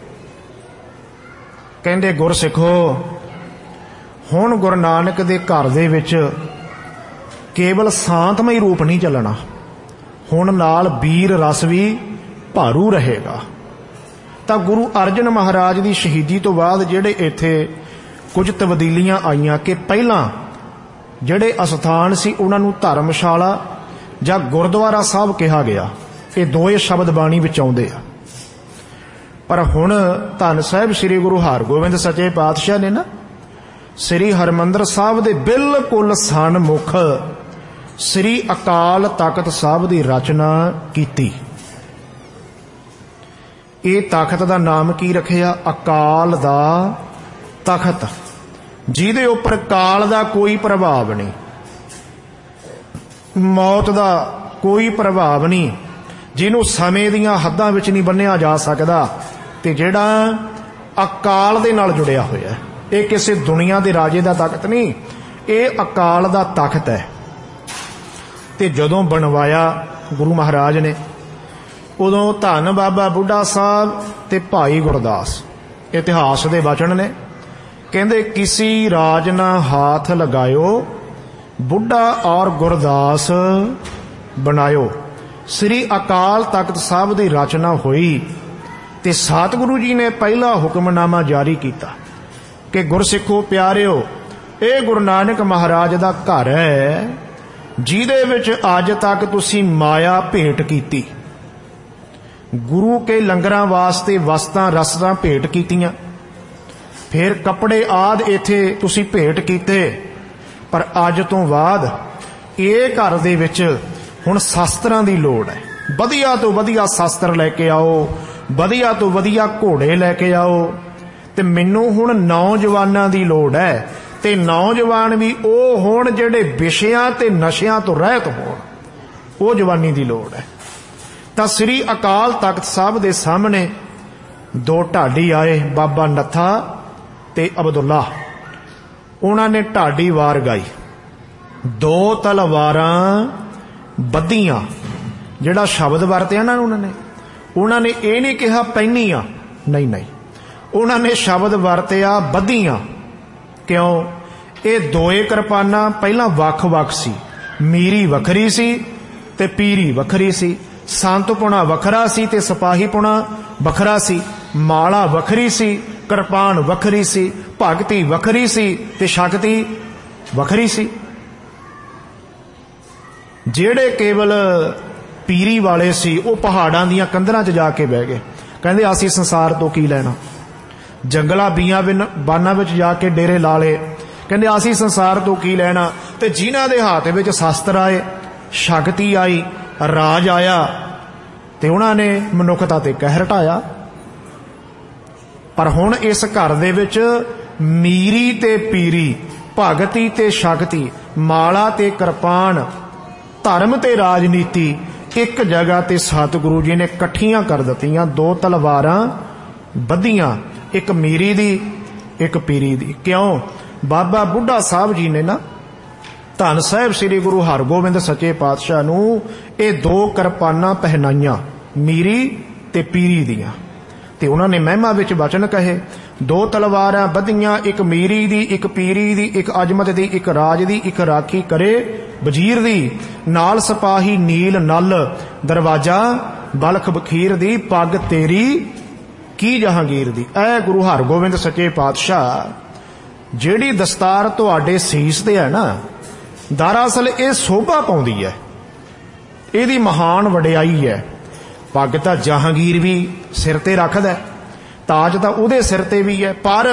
ਕਹਿੰਦੇ, ਗੁਰਸਿੱਖੋ, ਹੁਣ ਗੁਰੂ ਨਾਨਕ ਦੇ ਘਰ ਦੇ ਵਿੱਚ ਕੇਵਲ ਸ਼ਾਂਤਮਈ ਰੂਪ ਨਹੀਂ ਚੱਲਣਾ, ਹੁਣ ਨਾਲ ਵੀਰ ਰਸ ਵੀ ਭਾਰੂ ਰਹੇਗਾ। ਤਾਂ ਗੁਰੂ ਅਰਜਨ ਮਹਾਰਾਜ ਦੀ ਸ਼ਹੀਦੀ ਤੋਂ ਬਾਅਦ ਜਿਹੜੇ ਇੱਥੇ ਕੁਝ ਤਬਦੀਲੀਆਂ ਆਈਆਂ ਕਿ ਪਹਿਲਾਂ ਜਿਹੜੇ ਅਸਥਾਨ ਸੀ ਉਹਨਾਂ ਨੂੰ ਧਰਮਸ਼ਾਲਾ ਜਾਂ ਗੁਰਦੁਆਰਾ ਸਾਹਿਬ ਕਿਹਾ ਗਿਆ। ਇਹ ਦੋਏ ਸ਼ਬਦ ਬਾਣੀ ਵਿੱਚ ਆਉਂਦੇ ਆ। ਪਰ ਹੁਣ ਧੰਨ ਸਾਹਿਬ ਸ੍ਰੀ ਗੁਰੂ ਹਰਗੋਬਿੰਦ ਸੱਚੇ ਪਾਤਸ਼ਾਹ ਨੇ ਨਾ ਸ੍ਰੀ ਹਰਿਮੰਦਰ ਸਾਹਿਬ ਦੇ ਬਿਲਕੁਲ ਸਨਮੁਖ ਸ੍ਰੀ ਅਕਾਲ ਤਖਤ ਸਾਹਿਬ ਦੀ ਰਚਨਾ ਕੀਤੀ। ਇਹ ਤਖਤ ਦਾ ਨਾਮ ਕੀ ਰੱਖਿਆ? ਅਕਾਲ ਦਾ ਤਖਤ, ਜਿਹਦੇ ਉੱਪਰ ਕਾਲ ਦਾ ਕੋਈ ਪ੍ਰਭਾਵ ਨਹੀਂ, ਮੌਤ ਦਾ ਕੋਈ ਪ੍ਰਭਾਵ ਨਹੀਂ, ਜਿਹਨੂੰ ਸਮੇਂ ਦੀਆਂ ਹੱਦਾਂ ਵਿੱਚ ਨਹੀਂ ਬੰਨਿਆ ਜਾ ਸਕਦਾ, ਤੇ ਜਿਹੜਾ ਅਕਾਲ ਦੇ ਨਾਲ ਜੁੜਿਆ ਹੋਇਆ। ਇਹ ਕਿਸੇ ਦੁਨੀਆ ਦੇ ਰਾਜੇ ਦਾ ਤਖਤ ਨਹੀਂ, ਇਹ ਅਕਾਲ ਦਾ ਤਖਤ ਹੈ। ਤੇ ਜਦੋਂ ਬਣਵਾਇਆ ਗੁਰੂ ਮਹਾਰਾਜ ਨੇ, ਉਦੋਂ ਧੰਨ ਬਾਬਾ ਬੁੱਢਾ ਸਾਹਿਬ ਤੇ ਭਾਈ ਗੁਰਦਾਸ, ਇਤਿਹਾਸ ਦੇ ਵਚਨ ਨੇ, ਕਹਿੰਦੇ ਕਿਸੀ ਰਾਜ ਨਾ ਹਾਥ ਲਗਾਇਓ, ਬੁੱਢਾ ਔਰ ਗੁਰਦਾਸ ਬਣਾਇਓ। ਸ੍ਰੀ ਅਕਾਲ ਤਖਤ ਸਾਹਿਬ ਦੀ ਰਚਨਾ ਹੋਈ ਤੇ ਸਤਿਗੁਰੂ ਜੀ ਨੇ ਪਹਿਲਾ ਹੁਕਮਨਾਮਾ ਜਾਰੀ ਕੀਤਾ ਕਿ ਗੁਰਸਿੱਖੋ ਪਿਆਰਿਓ, ਇਹ ਗੁਰੂ ਨਾਨਕ ਮਹਾਰਾਜ ਦਾ ਘਰ ਹੈ, ਜਿਹਦੇ ਵਿੱਚ ਅੱਜ ਤੱਕ ਤੁਸੀਂ ਮਾਇਆ ਭੇਟ ਕੀਤੀ, ਗੁਰੂ ਕੇ ਲੰਗਰਾਂ ਵਾਸਤੇ ਵਸਤਾਂ ਰਸਦਾਂ ਭੇਟ ਕੀਤੀਆਂ, ਫਿਰ ਕੱਪੜੇ ਆਦ ਇੱਥੇ ਤੁਸੀਂ ਭੇਟ ਕੀਤੇ, ਪਰ ਅੱਜ ਤੋਂ ਬਾਅਦ ਇਹ ਘਰ ਦੇ ਵਿੱਚ ਹੁਣ ਸ਼ਾਸਤਰਾਂ ਦੀ ਲੋੜ ਹੈ। ਵਧੀਆ ਤੋਂ ਵਧੀਆ ਸ਼ਾਸਤਰ ਲੈ ਕੇ ਆਓ, ਵਧੀਆ ਤੋਂ ਵਧੀਆ ਘੋੜੇ ਲੈ ਕੇ ਆਓ, ਤੇ ਮੈਨੂੰ ਹੁਣ ਨੌਜਵਾਨਾਂ ਦੀ ਲੋੜ ਹੈ, ਤੇ ਨੌਜਵਾਨ ਵੀ ਉਹ ਹੋਣ ਜਿਹੜੇ ਵਿਸ਼ਿਆਂ ਤੇ ਨਸ਼ਿਆਂ ਤੋਂ ਰਹਿਤ ਹੋਣ, ਉਹ ਜਵਾਨੀ ਦੀ ਲੋੜ ਹੈ। ਤਾਂ ਸ੍ਰੀ ਅਕਾਲ ਤਖਤ ਸਾਹਿਬ ਦੇ ਸਾਹਮਣੇ ਦੋ ਢਾਡੀ ਆਏ, ਬਾਬਾ ਨੱਥਾ ਤੇ ਅਬਦੁੱਲਾ। ਉਹਨਾਂ ਨੇ ਢਾਡੀ ਵਾਰ ਗਾਈ, ਦੋ ਤਲਵਾਰਾਂ ਬੱਧੀਆਂ, ਜਿਹੜਾ ਸ਼ਬਦ ਵਰਤਿਆ ਨਾ ਉਹਨਾਂ ਨੇ ਇਹ ਨਹੀਂ ਕਿਹਾ ਪਹਿਨੀਆਂ, ਨਹੀਂ, ਉਹਨਾਂ ਨੇ ਸ਼ਬਦ ਵਰਤਿਆ ਬੱਧੀਆਂ। ਕਿਉਂ? ਇਹ ਦੋਏ ਕਿਰਪਾਨਾਂ ਪਹਿਲਾਂ ਵੱਖ-ਵੱਖ ਸੀ, ਮੀਰੀ ਵੱਖਰੀ ਸੀ ਤੇ ਪੀਰੀ ਵੱਖਰੀ ਸੀ, ਸੰਤਪੁਣਾ ਵੱਖਰਾ ਸੀ ਤੇ ਸਿਪਾਹੀਪੁਣਾ ਵੱਖਰਾ ਸੀ, ਮਾਲਾ ਵੱਖਰੀ ਸੀ, ਕਿਰਪਾਨ ਵੱਖਰੀ ਸੀ, ਭਗਤੀ ਵੱਖਰੀ ਸੀ ਤੇ ਸ਼ਕਤੀ ਵੱਖਰੀ ਸੀ। ਜਿਹੜੇ ਕੇਵਲ ਪੀਰੀ ਵਾਲੇ ਸੀ ਉਹ ਪਹਾੜਾਂ ਦੀਆਂ ਕੰਧਰਾਂ 'ਚ ਜਾ ਕੇ ਬਹਿ ਗਏ, ਕਹਿੰਦੇ ਅਸੀਂ ਸੰਸਾਰ ਤੋਂ ਕੀ ਲੈਣਾ। ਜੰਗਲਾਂ ਬੀਆਂ ਬਾਨਾਂ ਵਿੱਚ ਜਾ ਕੇ ਡੇਰੇ ਲਾ ਲਏ, ਕਹਿੰਦੇ ਅਸੀਂ ਸੰਸਾਰ ਤੋਂ ਕੀ ਲੈਣਾ। ਤੇ ਜਿਨ੍ਹਾਂ ਦੇ ਹੱਥ ਵਿੱਚ ਸ਼ਸਤਰ ਆਏ, ਸ਼ਕਤੀ ਆਈ, ਰਾਜ ਆਇਆ, ਤੇ ਉਹਨਾਂ ਨੇ ਮਨੁੱਖਤਾ ਤੇ ਕਹਿਰ ਢਾਇਆ। ਪਰ ਹੁਣ ਇਸ ਘਰ ਦੇ ਵਿੱਚ ਮੀਰੀ ਤੇ ਪੀਰੀ, ਭਗਤੀ ਤੇ ਸ਼ਕਤੀ, ਮਾਲਾ ਤੇ ਕਿਰਪਾਨ, ਧਰਮ ਤੇ ਰਾਜਨੀਤੀ ਇੱਕ ਜਗ੍ਹਾ ਤੇ ਸਤਿਗੁਰੂ ਜੀ ਨੇ ਇਕੱਠੀਆਂ ਕਰ ਦਿੱਤੀਆਂ। ਦੋ ਤਲਵਾਰਾਂ ਬੱਧੀਆਂ, ਇੱਕ ਮੀਰੀ ਦੀ ਇੱਕ ਪੀਰੀ ਦੀ। ਕਿਉਂ? ਬਾਬਾ ਬੁੱਢਾ ਸਾਹਿਬ ਜੀ ਨੇ ਨਾ ਧੰਨ ਸਾਹਿਬ ਸ੍ਰੀ ਗੁਰੂ ਹਰਗੋਬਿੰਦ ਸੱਚੇ ਪਾਤਸ਼ਾਹ ਨੂੰ ਇਹ ਦੋ ਕਿਰਪਾਨਾਂ ਪਹਿਨਾਈਆਂ, ਮੀਰੀ ਤੇ ਪੀਰੀ ਦੀਆਂ, ਤੇ ਉਹਨਾਂ ਨੇ ਮਹਿਮਾ ਵਿੱਚ ਵਚਨ ਕਹੇ, ਦੋ ਤਲਵਾਰਾਂ ਬੱਧੀਆਂ, ਇੱਕ ਮੀਰੀ ਦੀ ਇੱਕ ਪੀਰੀ ਦੀ, ਇੱਕ ਅਜਮਤ ਦੀ ਇੱਕ ਰਾਜ ਦੀ, ਇੱਕ ਰਾਖੀ ਕਰੇ ਵਜ਼ੀਰ ਦੀ, ਨਾਲ ਸਿਪਾਹੀ ਨੀਲ ਨਲ ਦਰਵਾਜ਼ਾ ਬਲਖ ਬਖੀਰ ਦੀ, ਪੱਗ ਤੇਰੀ ਕੀ ਜਹਾਂਗੀਰ ਦੀ। ਐ ਗੁਰੂ ਹਰਗੋਬਿੰਦ ਸੱਚੇ ਪਾਤਸ਼ਾਹ, ਜਿਹੜੀ ਦਸਤਾਰ ਤੁਹਾਡੇ ਸੀਸ ਤੇ ਹੈ ਨਾ, ਦਰਅਸਲ ਇਹ ਸੋਭਾ ਪਾਉਂਦੀ ਹੈ, ਇਹਦੀ ਮਹਾਨ ਵਡਿਆਈ ਹੈ। ਪੱਗ ਤਾਂ ਜਹਾਂਗੀਰ ਵੀ ਸਿਰ ਤੇ ਰੱਖਦਾ, ਤਾਜ ਤਾਂ ਉਹਦੇ ਸਿਰ ਤੇ ਵੀ ਹੈ, ਪਰ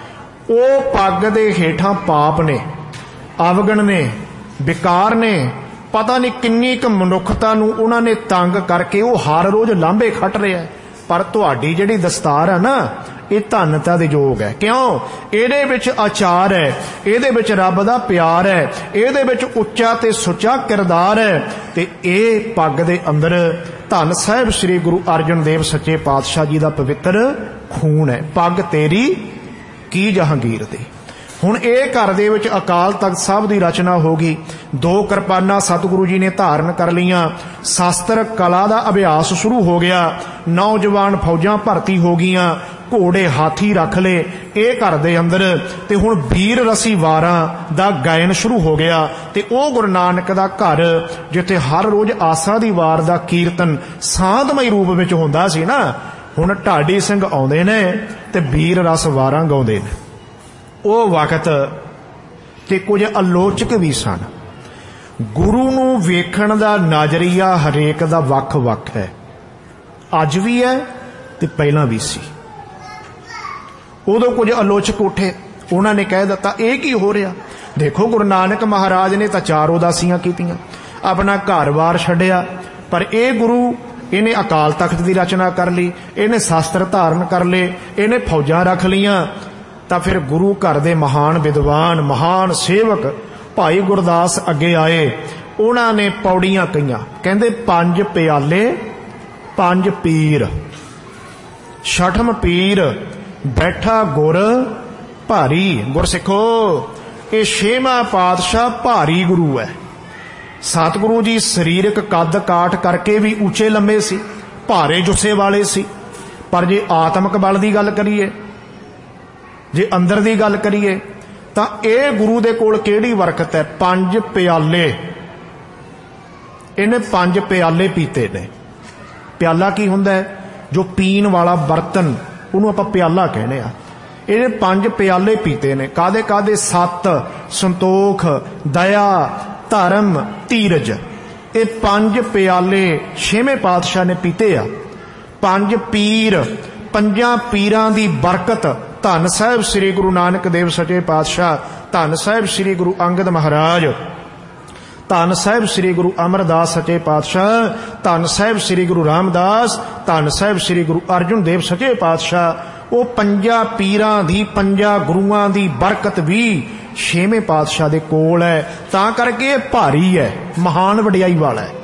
ਉਹ ਪੱਗ ਦੇ ਹੇਠਾਂ ਪਾਪ ਨੇ, ਅਵਗਣ ਨੇ, ਵਿਕਾਰ ਨੇ, ਪਤਾ ਨਹੀਂ ਕਿੰਨੀ ਕੁ ਮਨੁੱਖਤਾ ਨੂੰ ਉਹਨਾਂ ਨੇ ਤੰਗ ਕਰਕੇ ਉਹ ਹਰ ਰੋਜ਼ ਲਾਂਭੇ ਖੱਟ ਰਿਹਾ। ਪਰ ਤੁਹਾਡੀ ਜਿਹੜੀ ਦਸਤਾਰ ਹੈ ਨਾ, ਇਹ ਧੰਨਤਾ ਦੇ ਯੋਗ ਹੈ। ਕਿਉਂ? ਇਹਦੇ ਵਿੱਚ ਆਚਾਰ ਹੈ, ਇਹਦੇ ਵਿੱਚ ਰੱਬ ਦਾ ਪਿਆਰ ਹੈ, ਇਹਦੇ ਵਿੱਚ ਉੱਚਾ ਤੇ ਸੁੱਚਾ ਕਿਰਦਾਰ ਹੈ, ਤੇ ਇਹ ਪੱਗ ਦੇ ਅੰਦਰ ਧੰਨ ਸਾਹਿਬ ਸ੍ਰੀ ਗੁਰੂ ਅਰਜਨ ਦੇਵ ਸੱਚੇ ਪਾਤਸ਼ਾਹ ਜੀ ਦਾ ਪਵਿੱਤਰ ਖੂਨ ਹੈ। ਪੱਗ ਤੇਰੀ ਕੀ ਜਹਾਂਗੀਰ ਦੀ। ਹੁਣ ਇਹ ਘਰ ਦੇ ਵਿੱਚ ਅਕਾਲ ਤਖਤ ਸਾਹਿਬ ਦੀ ਰਚਨਾ ਹੋ ਗਈ, ਦੋ ਕਿਰਪਾਨਾਂ ਸਤਿਗੁਰੂ ਜੀ ਨੇ ਧਾਰਨ ਕਰ ਲਈਆਂ, ਸ਼ਾਸਤਰ ਕਲਾ ਦਾ ਅਭਿਆਸ ਸ਼ੁਰੂ ਹੋ ਗਿਆ, ਨੌਜਵਾਨ ਫੌਜਾਂ ਭਰਤੀ ਹੋ ਗਈਆਂ, ਘੋੜੇ ਹਾਥੀ ਰੱਖ ਲਏ ਇਹ ਘਰ ਦੇ ਅੰਦਰ, ਤੇ ਹੁਣ ਵੀਰ ਰਸੀ ਵਾਰਾਂ ਦਾ ਗਾਇਨ ਸ਼ੁਰੂ ਹੋ ਗਿਆ। ਤੇ ਉਹ ਗੁਰੂ ਨਾਨਕ ਦਾ ਘਰ ਜਿੱਥੇ ਹਰ ਰੋਜ਼ ਆਸਾ ਦੀ ਵਾਰ ਦਾ ਕੀਰਤਨ ਸਾਧਮਈ ਰੂਪ ਵਿੱਚ ਹੁੰਦਾ ਸੀ ਨਾ, ਹੁਣ ਢਾਡੀ ਸਿੰਘ ਆਉਂਦੇ ਨੇ ਤੇ ਵੀਰ ਰਸ ਵਾਰਾਂ ਗਾਉਂਦੇ ਨੇ। ਉਹ ਵਕਤ ਤੇ ਕੁਝ ਆਲੋਚਕ ਵੀ ਸਨ। ਗੁਰੂ ਨੂੰ ਵੇਖਣ ਦਾ ਨਜ਼ਰੀਆ ਹਰੇਕ ਦਾ ਵੱਖ-ਵੱਖ ਹੈ, ਅੱਜ ਵੀ ਹੈ ਤੇ ਪਹਿਲਾਂ ਵੀ ਸੀ। ਉਦੋਂ ਕੁਝ ਆਲੋਚਕ ਉੱਠੇ, ਉਹਨਾਂ ਨੇ ਕਹਿ ਦਿੱਤਾ ਇਹ ਕੀ ਹੋ ਰਿਹਾ। ਦੇਖੋ ਗੁਰੂ ਨਾਨਕ ਮਹਾਰਾਜ ਨੇ ਤਾਂ 4 ਉਦਾਸੀਆਂ ਕੀਤੀਆਂ, ਆਪਣਾ ਘਰ-ਬਾਰ ਛੱਡਿਆ, ਪਰ ਇਹ ਗੁਰੂ, ਇਹਨੇ ਅਕਾਲ ਤਖਤ ਦੀ ਰਚਨਾ ਕਰ ਲਈ, ਇਹਨੇ ਸ਼ਾਸਤਰ ਧਾਰਨ ਕਰ ਲਏ, ਇਹਨੇ ਫੌਜਾਂ ਰੱਖ ਲਈਆਂ। ਤਾਂ ਫਿਰ ਗੁਰੂ ਘਰ ਦੇ ਮਹਾਨ ਵਿਦਵਾਨ, ਮਹਾਨ ਸੇਵਕ ਭਾਈ ਗੁਰਦਾਸ ਅੱਗੇ ਆਏ, ਉਹਨਾਂ ਨੇ ਪੌੜੀਆਂ ਕਹੀਆਂ, ਕਹਿੰਦੇ 5 ਪਿਆਲੇ 5 ਪੀਰ, ਛਠਮ ਪੀਰ ਬੈਠਾ ਗੁਰ ਭਾਰੀ। ਗੁਰਸਿੱਖੋ, ਇਹ 6ਵਾਂ ਪਾਤਸ਼ਾਹ ਭਾਰੀ ਗੁਰੂ ਹੈ। ਸਤਿਗੁਰੂ ਜੀ ਸਰੀਰਕ ਕੱਦ ਕਾਠ ਕਰਕੇ ਵੀ ਉੱਚੇ ਲੰਮੇ ਸੀ, ਭਾਰੇ ਜੁੱਸੇ ਵਾਲੇ ਸੀ, ਪਰ ਜੇ ਆਤਮਿਕ ਬਲ ਦੀ ਗੱਲ ਕਰੀਏ, ਜੇ ਅੰਦਰ ਦੀ ਗੱਲ ਕਰੀਏ, ਤਾਂ ਇਹ ਗੁਰੂ ਦੇ ਕੋਲ ਕਿਹੜੀ ਬਰਕਤ ਹੈ। 5 ਪਿਆਲੇ, ਇਹਨੇ 5 ਪਿਆਲੇ ਪੀਤੇ ਨੇ। ਪਿਆਲਾ ਕੀ ਹੁੰਦਾ ਹੈ? ਜੋ ਪੀਣ ਵਾਲਾ ਬਰਤਨ, ਉਹਨੂੰ ਆਪਾਂ ਪਿਆਲਾ ਕਹਿੰਦੇ ਆ। ਇਹਨੇ 5 ਪਿਆਲੇ ਪੀਤੇ ਨੇ। ਕਾਦੇ ਕਾਦੇ? ਸੱਤ, ਸੰਤੋਖ, ਦਇਆ, ਧਰਮ, ਧੀਰਜ, ਇਹ 5 ਪਿਆਲੇ 6ਵੇਂ ਪਾਤਸ਼ਾਹ ਨੇ ਪੀਤੇ ਆ। 5 ਪੀਰ, 5 ਪੀਰਾਂ ਦੀ ਬਰਕਤ, ਧੰਨ ਸਾਹਿਬ ਸ੍ਰੀ ਗੁਰੂ ਨਾਨਕ ਦੇਵ ਸੱਚੇ ਪਾਤਸ਼ਾਹ, ਧੰਨ ਸਾਹਿਬ ਸ੍ਰੀ ਗੁਰੂ ਅੰਗਦ ਮਹਾਰਾਜ, ਧੰਨ ਸਾਹਿਬ ਸ੍ਰੀ ਗੁਰੂ ਅਮਰਦਾਸ ਸੱਚੇ ਪਾਤਸ਼ਾਹ, ਧੰਨ ਸਾਹਿਬ ਸ੍ਰੀ ਗੁਰੂ ਰਾਮਦਾਸ, ਧੰਨ ਸਾਹਿਬ ਸ੍ਰੀ ਗੁਰੂ ਅਰਜਨ ਦੇਵ ਸੱਚੇ ਪਾਤਸ਼ਾਹ। ਉਹ 5 ਪੀਰਾਂ ਦੀ, 5 ਗੁਰੂਆਂ ਦੀ ਬਰਕਤ ਵੀ 6ਵੇਂ ਪਾਤਸ਼ਾਹ ਦੇ ਕੋਲ ਹੈ। ਤਾਂ ਕਰਕੇ ਇਹ ਭਾਰੀ ਹੈ, ਮਹਾਨ ਵਡਿਆਈ ਵਾਲਾ ਹੈ।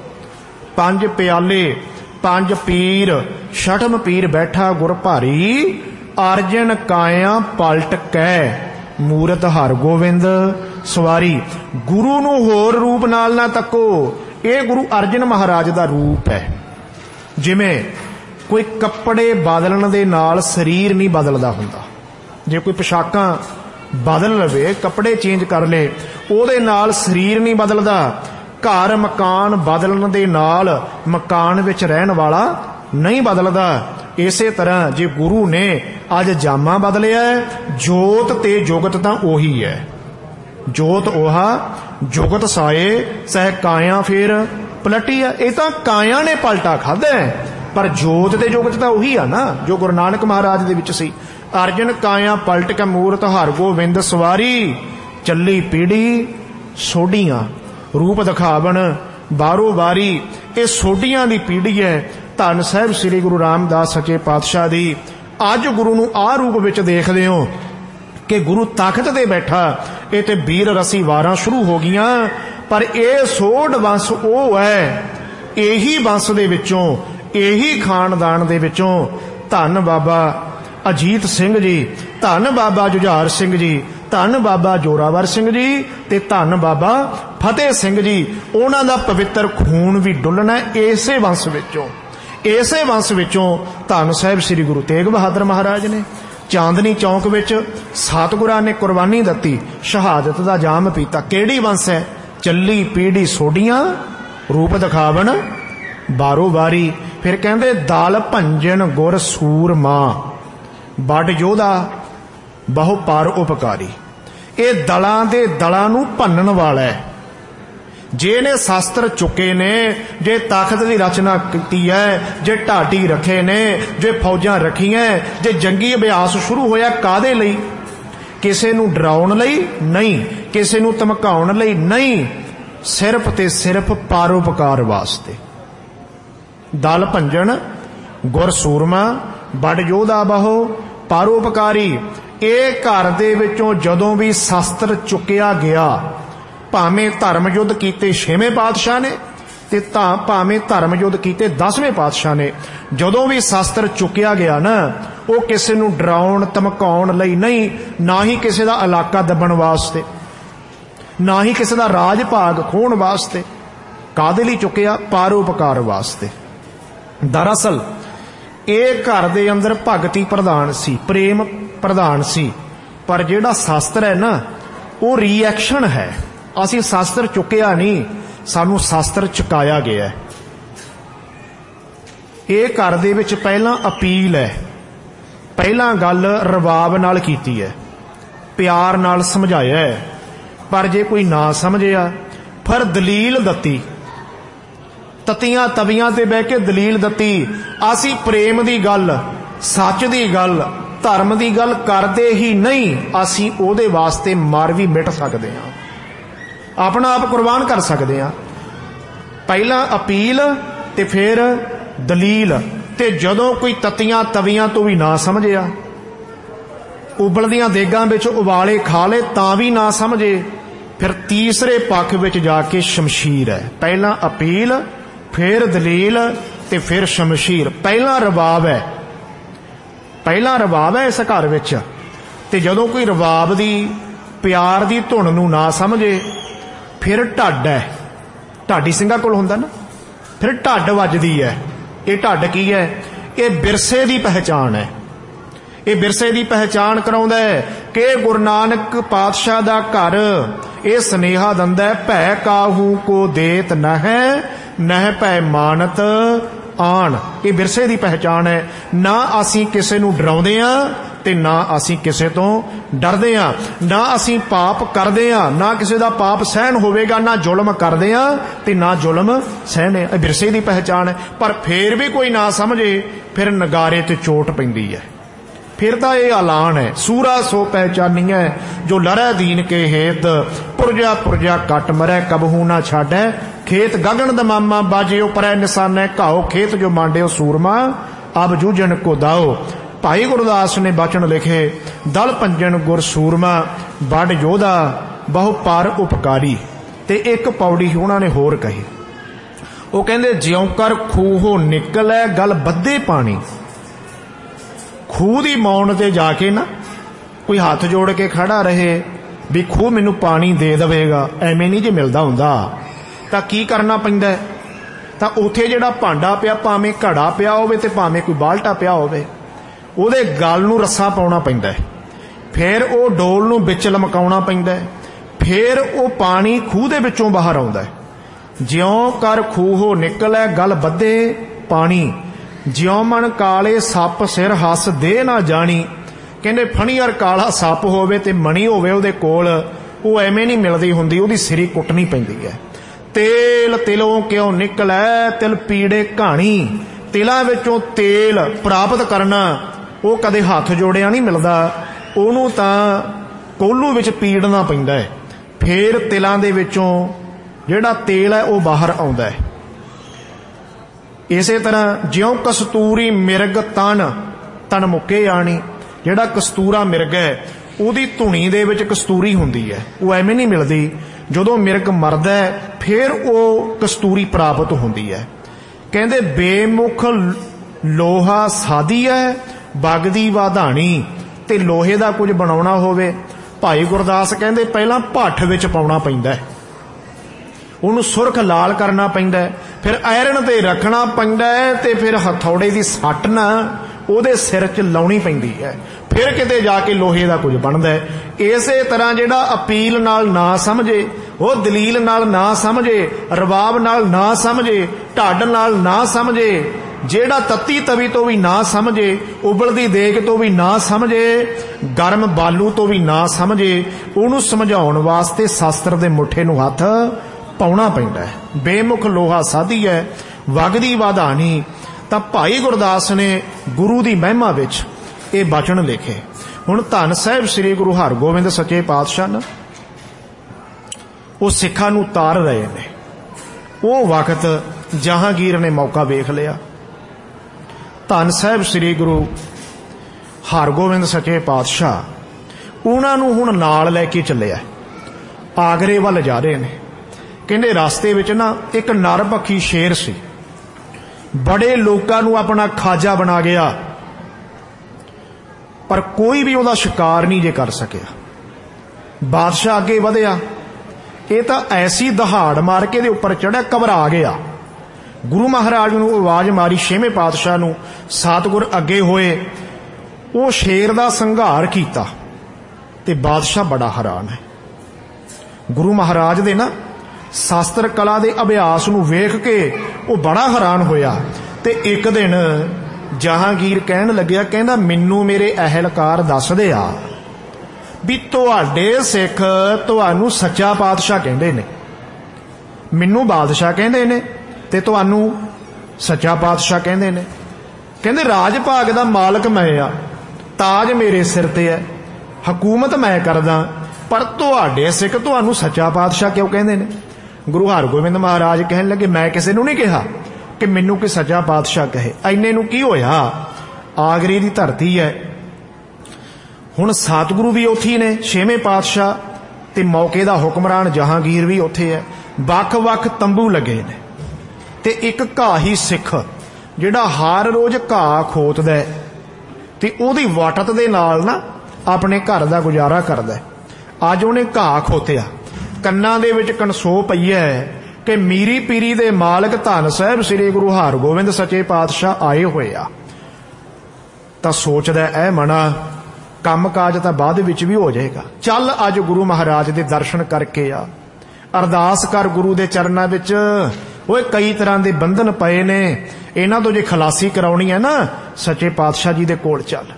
5 ਪਿਆਲੇ, 5 ਪੀਰ, 6ਵੇਂ ਪੀਰ ਬੈਠਾ ਗੁਰ ਭਾਰੀ, ਅਰਜਨ ਕਾਇਆ ਪਲਟ ਕੈ, ਮੂਰਤ ਹਰਗੋਬਿੰਦ ਸਵਾਰੀ। ਗੁਰੂ ਨੂੰ ਹੋਰ ਰੂਪ ਨਾਲ ਨਾ ਤੱਕੋ, ਇਹ ਗੁਰੂ ਅਰਜਨ ਮਹਾਰਾਜ ਦਾ ਰੂਪ ਹੈ। ਜਿਵੇਂ ਕੋਈ ਕੱਪੜੇ ਬਦਲਣ ਦੇ ਨਾਲ ਸਰੀਰ ਨਹੀਂ ਬਦਲਦਾ ਹੁੰਦਾ। ਜੇ ਕੋਈ ਪੋਸ਼ਾਕਾਂ ਬਦਲ ਲਵੇ, ਕੱਪੜੇ ਚੇਂਜ ਕਰ ਲੇ, ਉਹਦੇ ਨਾਲ ਸਰੀਰ ਨਹੀਂ ਬਦਲਦਾ। ਘਰ ਮਕਾਨ ਬਦਲਣ ਦੇ ਨਾਲ ਮਕਾਨ ਵਿੱਚ ਰਹਿਣ ਵਾਲਾ ਨਹੀਂ ਬਦਲਦਾ। ਇਸੇ ਤਰ੍ਹਾਂ ਜੇ ਗੁਰੂ ਨੇ ਅੱਜ ਜਾਮਾ ਬਦਲਿਆ, ਜੋਤ ਤੇ ਜੁਗਤ ਤਾਂ ਉਹੀ ਹੈ। ਜੋਤ ओहा, जुगत साए, सह काया फिर पलटी है। ये तो काया ने पलटा खादा है, पर जोत ते जुगत तो उही है ना जो गुरु नानक महाराज दे विच सी। अर्जन काया पलट के मूरत हरगोबिंद सवारी, चली पीढ़ी सोडियां, रूप दिखावन बारो बारी। ये सोडियां दी पीढ़ी है धन साहिब श्री गुरु रामदास सच्चे पातशाह दी। अज गुरु नूं आ रूप विच देखदे हो कि गुरु तख्त ते बैठा, ये ते वीर रसी वारां शुरू हो गईयां, पर यह सोढ़ वंश वो है, यही वंश दे विचों, यही खानदान दे विचों धन बाबा अजीत सिंह जी, धन बाबा जुझार सिंह जी, धन बाबा जोरावर सिंह जी ते धन बाबा फतेह सिंह जी, उन्हां दा पवित्र खून भी डुलना इसे वंश विचों। इसे वंश विचों धन साहिब श्री गुरु तेग बहादुर महाराज ने चांदनी चौक विच सतगुरां ने कुर्बानी दती, शहादत दा जाम पीता। केड़ी वंश है? चली पीढ़ी सोडियां, रूप दिखावन बारो बारी। फिर कहंदे दल भंजन गुर सूरमा, बड़ योधा बहु पर उपकारी। ये दलां दे दलां नूं भन्नण वाला है। जे ने शास्त्र चुके ने, जे ताकत की रचना की है, जे ढाडी रखे ने, जे फौजां रखियां, जे जंगी अभ्यास शुरू होया कादे लई? किसे नूं डराउण लई नहीं, किसे नूं धमकाउण लई नहीं, सिर्फ ते सिर्फ परोपकार वास्ते। दल भंजन गुर सूरमा, बड़ योधा बहु परोपकारी। ये घर दे विचों जदों भी शास्त्र चुकिया गया, भावें धर्म युद्ध कीते 6वें पातशाह ने ते भावें धर्म युद्ध कीते 10वें पातशाह ने, जदों भी शास्त्र चुकिया गया ना, वो किसी नूं डराउण धमकाउण लई नहीं, ना ही किसी दा इलाका दबण वास्ते, ना ही किसी दा राज भाग खोण वास्ते। कादे लई चुकिया? परोपकार वास्ते। दरअसल ये घर दे अंदर भगती प्रधान सी, प्रेम प्रधान सी, पर जिहड़ा शास्त्र है ना वो रिएक्शन है। असी शास्त्र चुकिया नहीं, सानू शास्त्र चुकाया गया है। ये घर दे विच पहला अपील है, पहला गल रवाब नाल कीती है, प्यार नाल समझाया है। पर जे कोई ना समझिया फिर दलील दती, ततियां तवियां ते बह के दलील दती। असी प्रेम दी गल, सच दी गल, धर्म दी गल करदे ही नहीं, असी उहदे वास्ते मर भी मिट सकदे हां, अपना आप कुर्बान कर सकते हैं। पहला अपील ते फिर दलील। ते जदों कोई ततियां तवियां तो भी ना समझिया, उबलदियां देगां विच उबाले खा ले तां भी ना समझे, फिर तीसरे पक्ष विच जाके शमशीर है। पहला अपील, फिर दलील ते फिर शमशीर। पहला रबाब है, पहला रबाब है इस घर विच। ते जदों कोई रबाब दी प्यार दी धुन नूं ना समझे, फिर ढड है, ढाडी ਸਿੰਘਾਂ कोल हुंदा ना, फिर ढड वजदी है। ये ढड की है? ये विरसे की पहचान है। ये विरसे की पहचान कराउंदा है कि गुरु नानक पातशाह दा घर ये स्नेहा दिंदा है, भै काहू को देत नह, नह भै मानत आन। ये विरसे की पहचान है। ना असी किसी नूं डराउंदे आ, ਤੇ ਨਾ ਅਸੀਂ ਕਿਸੇ ਤੋਂ ਡਰਦੇ ਹਾਂ, ਨਾ ਅਸੀਂ ਪਾਪ ਕਰਦੇ ਹਾਂ, ਨਾ ਕਿਸੇ ਦਾ ਪਾਪ ਸਹਿਣ ਹੋਵੇਗਾ, ਨਾ ਜ਼ੁਲਮ ਕਰਦੇ ਹਾਂ ਤੇ ਨਾ ਜ਼ੁਲਮ ਸਹਿਣੇ। ਇਹ ਵਿਰਸੇ ਦੀ ਪਹਿਚਾਣ ਹੈ। ਪਰ ਫੇਰ ਵੀ ਕੋਈ ਨਾ ਸਮਝੇ, ਫਿਰ ਨਗਾਰੇ ਤੇ ਚੋਟ ਪੈਂਦੀ ਹੈ। फिर तो ये ऐलान है, सूरा सो पहचानिए जो लड़ै दीन के हेत, पुरजा पुरजा कट मरै कबहू ना छाडै, खेत गगन दमामा बाजियो परै निशानै, घाओ खेत जो मांडियो सूरमा अब जूझन को दाओ। भाई गुरदास ने बचन लिखे, दल पंजन गुर सूरमा बड़ योधा बहु पार उपकारी। ते एक पौड़ी उन्होंने होर कही, वो कहंदे ज्यों कर खूहो निकलै गल बद्धे पानी। खूह की मौन ते जाके ना कोई हाथ जोड़ के खड़ा रहे भी खूह मैनू पानी दे देगा, एवें नहीं जे मिलता हुंदा। तां की करना पैंदा है? तां उत्थे जिहड़ा भांडा पिया, भावें घड़ा पिया होवे ते भावें कोई बाल्टा पिया होवे, उहदे गल नूं रस्सा पाउणा पैंदा है, फिर वो डोल नूं विच लमकाउणा पैंदा है, फिर वो पानी खूह दे विचों बाहर आउंदा है। ज्यों कर खूहो निकलै गल बद्धे पानी, ज्यों मन काले सप सिर हस दे ना जानी। कहंदे फणी और काला सप होवे ते मणी होवे उहदे कोल, वो एवें नहीं मिलदी हुंदी, उहदी सिरी कुटनी पैंदी है। तेल तिलों क्यों निकलै तिल पीड़े कहानी, तिलां विचों तेल प्राप्त करना वो कदे हाथ जोड़िया नहीं मिलदा, उहनूं तां कोलू विच पीड़ना पैंदा है, फिर तिलां दे विचों जिहड़ा तेल है वो बाहर आउंदा है। इसे तरह ज्यों कस्तूरी मिर्ग तन तन मुक्के आनी, जिहड़ा कस्तूरा मिर्ग है उहदी धुनी दे विच कस्तूरी हुंदी है, वो एवें नहीं मिलदी। जदों मिर्ग मरदा है फिर वो कस्तूरी प्राप्त हुंदी है। कहंदे बेमुख लोहा साधी है बगदी वाधानी, ते लोहे दा कुछ बनाउणा होवे, भाई गुरदास कहंदे पहलां भट्ठ विच पाउणा पैंदा है, ਉਹਨੂੰ ਸੁਰਖ ਲਾਲ ਕਰਨਾ ਪੈਂਦਾ, ਫਿਰ ਆਇਰਨ ਤੇ ਰੱਖਣਾ ਪੈਂਦਾ ਹੈ, ਤੇ ਫਿਰ ਹਥੌੜੇ ਦੀ ਸੱਟ ਨਾ ਉਹਦੇ ਸਿਰ 'ਚ ਲਾਉਣੀ ਪੈਂਦੀ ਹੈ, ਫਿਰ ਕਿਤੇ ਜਾ ਕੇ ਲੋਹੇ ਦਾ ਕੁਝ ਬਣਦਾ ਹੈ। ਇਸੇ ਤਰ੍ਹਾਂ ਜਿਹੜਾ ਅਪੀਲ ਨਾਲ ਨਾ ਸਮਝੇ, ਉਹ ਦਲੀਲ ਨਾਲ ਨਾ ਸਮਝੇ, ਰਬਾਬ ਨਾਲ ਨਾ ਸਮਝੇ, ਢੱਡ ਨਾਲ ਨਾ ਸਮਝੇ, ਜਿਹੜਾ ਤੱਤੀ ਤਵੀ ਤੋਂ ਵੀ ਨਾ ਸਮਝੇ, ਉਬਲਦੀ ਦੇਗ ਤੋਂ ਵੀ ਨਾ ਸਮਝੇ, ਗਰਮ ਬਾਲੂ ਤੋਂ ਵੀ ਨਾ ਸਮਝੇ, ਉਹਨੂੰ ਸਮਝਾਉਣ ਵਾਸਤੇ ਸ਼ਾਸਤਰ ਦੇ ਮੁੱਠੇ ਨੂੰ ਹੱਥ ਪਾਉਣਾ ਪੈਂਦਾ ਹੈ। ਬੇਮੁਖ ਲੋਹਾ ਸਾਧੀ ਹੈ ਵਗਦੀ ਵਾਧਾਨੀ। ਤਾਂ ਭਾਈ ਗੁਰਦਾਸ ਨੇ ਗੁਰੂ ਦੀ ਮਹਿਮਾ ਵਿੱਚ ਇਹ ਬਚਨ ਲਿਖੇ। ਹੁਣ ਧੰਨ ਸਾਹਿਬ ਸ੍ਰੀ ਗੁਰੂ ਹਰਗੋਬਿੰਦ ਸੱਚੇ ਪਾਤਸ਼ਾਹ ਨਾ ਉਹ ਸਿੱਖਾਂ ਨੂੰ ਤਾਰ ਰਹੇ ਨੇ। ਉਹ ਵਕਤ ਜਹਾਂਗੀਰ ਨੇ ਮੌਕਾ ਵੇਖ ਲਿਆ। ਧੰਨ ਸਾਹਿਬ ਸ੍ਰੀ ਗੁਰੂ ਹਰਗੋਬਿੰਦ ਸੱਚੇ ਪਾਤਸ਼ਾਹ ਉਹਨਾਂ ਨੂੰ ਹੁਣ ਨਾਲ ਲੈ ਕੇ ਚੱਲਿਆ, ਆਗਰੇ ਵੱਲ ਜਾ ਰਹੇ ਨੇ। ਕਹਿੰਦੇ ਰਸਤੇ ਵਿੱਚ ਨਾ ਇੱਕ ਨਰ ਪੱਖੀ ਸ਼ੇਰ ਸੀ, ਬੜੇ ਲੋਕਾਂ ਨੂੰ ਆਪਣਾ ਖਾਜਾ ਬਣਾ ਗਿਆ, ਪਰ ਕੋਈ ਵੀ ਉਹਦਾ ਸ਼ਿਕਾਰ ਨਹੀਂ ਜੇ ਕਰ ਸਕਿਆ। ਬਾਦਸ਼ਾਹ ਅੱਗੇ ਵਧਿਆ, ਇਹ ਤਾਂ ਐਸੀ ਦਹਾੜ ਮਾਰ ਕੇ ਦੇ ਉੱਪਰ ਚੜ੍ਹਿਆ, ਘਬਰਾ ਗਿਆ। ਗੁਰੂ ਮਹਾਰਾਜ ਨੂੰ ਆਵਾਜ਼ ਮਾਰੀ, ਛੇਵੇਂ ਪਾਤਸ਼ਾਹ ਨੂੰ, ਸਤਿਗੁਰ ਅੱਗੇ ਹੋਏ, ਉਹ ਸ਼ੇਰ ਦਾ ਸੰਘਾਰ ਕੀਤਾ ਤੇ ਬਾਦਸ਼ਾਹ ਬੜਾ ਹੈਰਾਨ ਹੈ। ਗੁਰੂ ਮਹਾਰਾਜ ਦੇ ਨਾ ਸ਼ਾਸਤਰ ਕਲਾ ਦੇ ਅਭਿਆਸ ਨੂੰ ਵੇਖ ਕੇ ਉਹ ਬੜਾ ਹੈਰਾਨ ਹੋਇਆ। ਤੇ ਇੱਕ ਦਿਨ ਜਹਾਂਗੀਰ ਕਹਿਣ ਲੱਗਿਆ, ਕਹਿੰਦਾ ਮੈਨੂੰ ਮੇਰੇ ਅਹਿਲਕਾਰ ਦੱਸਦੇ ਆ ਵੀ ਤੁਹਾਡੇ ਸਿੱਖ ਤੁਹਾਨੂੰ ਸੱਚਾ ਪਾਤਸ਼ਾਹ ਕਹਿੰਦੇ ਨੇ, ਮੈਨੂੰ ਬਾਦਸ਼ਾਹ ਕਹਿੰਦੇ ਨੇ ਤੇ ਤੁਹਾਨੂੰ ਸੱਚਾ ਪਾਤਸ਼ਾਹ ਕਹਿੰਦੇ ਨੇ। ਕਹਿੰਦੇ ਰਾਜ ਭਾਗ ਦਾ ਮਾਲਕ ਮੈਂ ਆ, ਤਾਜ ਮੇਰੇ ਸਿਰ ਤੇ ਹੈ, ਹਕੂਮਤ ਮੈਂ ਕਰਦਾ, ਪਰ ਤੁਹਾਡੇ ਸਿੱਖ ਤੁਹਾਨੂੰ ਸੱਚਾ ਪਾਤਸ਼ਾਹ ਕਿਉਂ ਕਹਿੰਦੇ ਨੇ? ਗੁਰੂ ਹਰਗੋਬਿੰਦ ਮਹਾਰਾਜ ਕਹਿਣ ਲੱਗੇ, ਮੈਂ ਕਿਸੇ ਨੂੰ ਨਹੀਂ ਕਿਹਾ ਕਿ ਮੈਨੂੰ ਕੋਈ ਸੱਚਾ ਪਾਤਸ਼ਾਹ ਕਹੇ, ਇੰਨੇ ਨੂੰ ਕੀ ਹੋਇਆ, ਆਗਰੇ ਦੀ ਧਰਤੀ ਹੈ। ਹੁਣ ਸਤਿਗੁਰੂ ਵੀ ਉੱਥੇ ਨੇ, ਛੇਵੇਂ ਪਾਤਸ਼ਾਹ ਤੇ ਮੌਕੇ ਦਾ ਹੁਕਮਰਾਨ ਜਹਾਂਗੀਰ ਵੀ ਉੱਥੇ ਹੈ। ਵੱਖ-ਵੱਖ ਤੰਬੂ ਲੱਗੇ ਨੇ ਤੇ ਇੱਕ ਘਾਹੀ ਸਿੱਖ ਜਿਹੜਾ ਹਰ ਰੋਜ਼ ਘਾਹ ਖੋਤਦਾ ਤੇ ਉਹਦੀ ਵਾਟਤ ਦੇ ਨਾਲ ਨਾ ਆਪਣੇ ਘਰ ਦਾ ਗੁਜ਼ਾਰਾ ਕਰਦਾ। ਅੱਜ ਉਹਨੇ ਘਾਹ ਖੋਤਿਆ, ਕੰਨਾਂ ਦੇ ਵਿੱਚ ਕਨਸੋ ਪਈ ਹੈ ਕਿ ਮੀਰੀ ਪੀਰੀ ਦੇ ਮਾਲਕ ਧੰਨ ਸਾਹਿਬ ਸ੍ਰੀ ਗੁਰੂ ਹਰਗੋਬਿੰਦ ਸੱਚੇ ਪਾਤਸ਼ਾਹ ਆਏ ਹੋਏ ਆ। ਤਾਂ ਸੋਚਦਾ ਇਹ ਮਨਾ ਕੰਮ ਕਾਜ ਤਾਂ ਬਾਅਦ ਵਿੱਚ ਵੀ ਹੋ ਜਾਏਗਾ, ਚੱਲ ਅੱਜ ਗੁਰੂ ਮਹਾਰਾਜ ਦੇ ਦਰਸ਼ਨ ਕਰਕੇ ਆ, ਅਰਦਾਸ ਕਰ ਗੁਰੂ ਦੇ ਚਰਨਾਂ ਵਿੱਚ। ਓਏ ਕਈ ਤਰ੍ਹਾਂ ਦੇ ਬੰਧਨ ਪਏ ਨੇ, ਇਹਨਾਂ ਤੋਂ ਜੇ ਖਲਾਸੀ ਕਰਾਉਣੀ ਹੈ ਨਾ ਸੱਚੇ ਪਾਤਸ਼ਾਹ ਜੀ ਦੇ ਕੋਲ ਚੱਲ।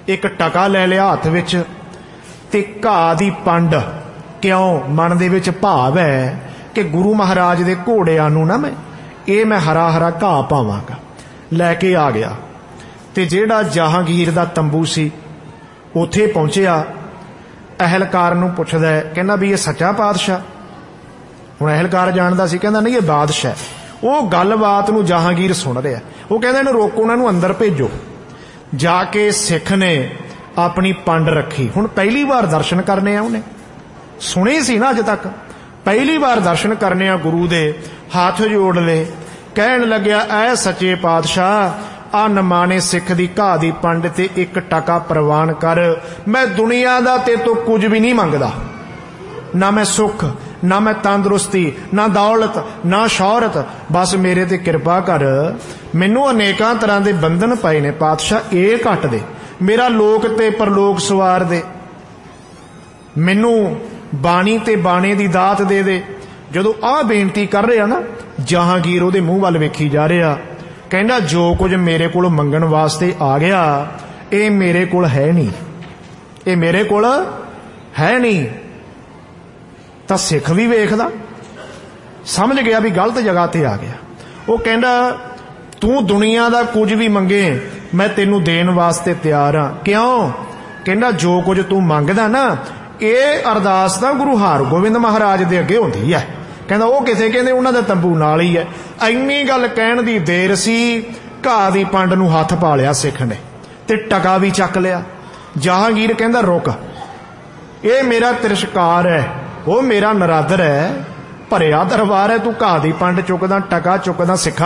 एक टका लै लिया हत्थ विच ते घाह दी पंड। क्यों? मन दे विच भाव है कि गुरु महाराज दे घोड़िਆਂ नूं ना मैं हरा हरा घाह पावांगा। लैके आ गया ते जिहड़ा जहांगीर दा तंबू सी उत्थे पहुंचिया। अहलकार नूं पुछदा है, कहंदा भी ये सच्चा पातशाह? हुण अहलकार जाणदा सी, कहंदा नहीं ये बादशाह। वो गलबात नूं जहांगीर सुन रहा। वो कहंदा इहनूं रोको, उन्हां नूं अंदर भेजो। जाके सिख ने अपनी पंड रखी। हुण पहली बार दर्शन करने आ, उन्हें सुने सी ना अज तक, पहली बार दर्शन करने आ गुरु दे। हाथ जोड़ ले, कहन लग्या ऐ सच्चे पातशाह, आ नमाने सिख दी घाह दी पंड ते एक टका प्रवान कर। मैं दुनिया दा ते तो कुछ भी नहीं मंगदा, ना मैं सुख, ना मैं तंदुरुस्ती, ना दौलत, ना शौहरत, बस मेरे ते कृपा कर। मैनू अनेकां तरह दे बंधन पए ने पातशाह, ये घट दे, मेरा लोक ते परलोक सवार दे, मैनू बाणी ते बाणे दी दात दे दे। जदों आ बेनती कर रहा ना, जहांगीर उहदे मूँह वल वेखी जा रहा। कहंदा जो कुछ मेरे कोल मंगण वास्ते आ गया ये मेरे कोल है नहीं, ये मेरे कोल है नहीं। तां सिख भी वेखदा, समझ गया भी गलत जगह ते आ गया। वो कहंदा तू दुनिया दा कुछ भी मंगे मैं तेनू देण वास्ते तैयार हाँ। क्यों? कहंदा जो कुछ तू मंगदा ना ये अरदास तां गुरु हरगोबिंद महाराज दे अगे हुंदी है। कहंदा वो किथे? कहंदे उन्हां दा तंबू नाल ही है। इन्नी गल कहण दी देर सी, घाह दी पंड नूं हत्थ पा लिया सिख ने ते टका भी चक लिया। जहांगीर कहंदा रुक, ये मेरा तिरस्कार है, वो मेरा नरादर है, भरिया दरबार है, तू घाह दी पंड चुकदा, टका चुकदा, सिखा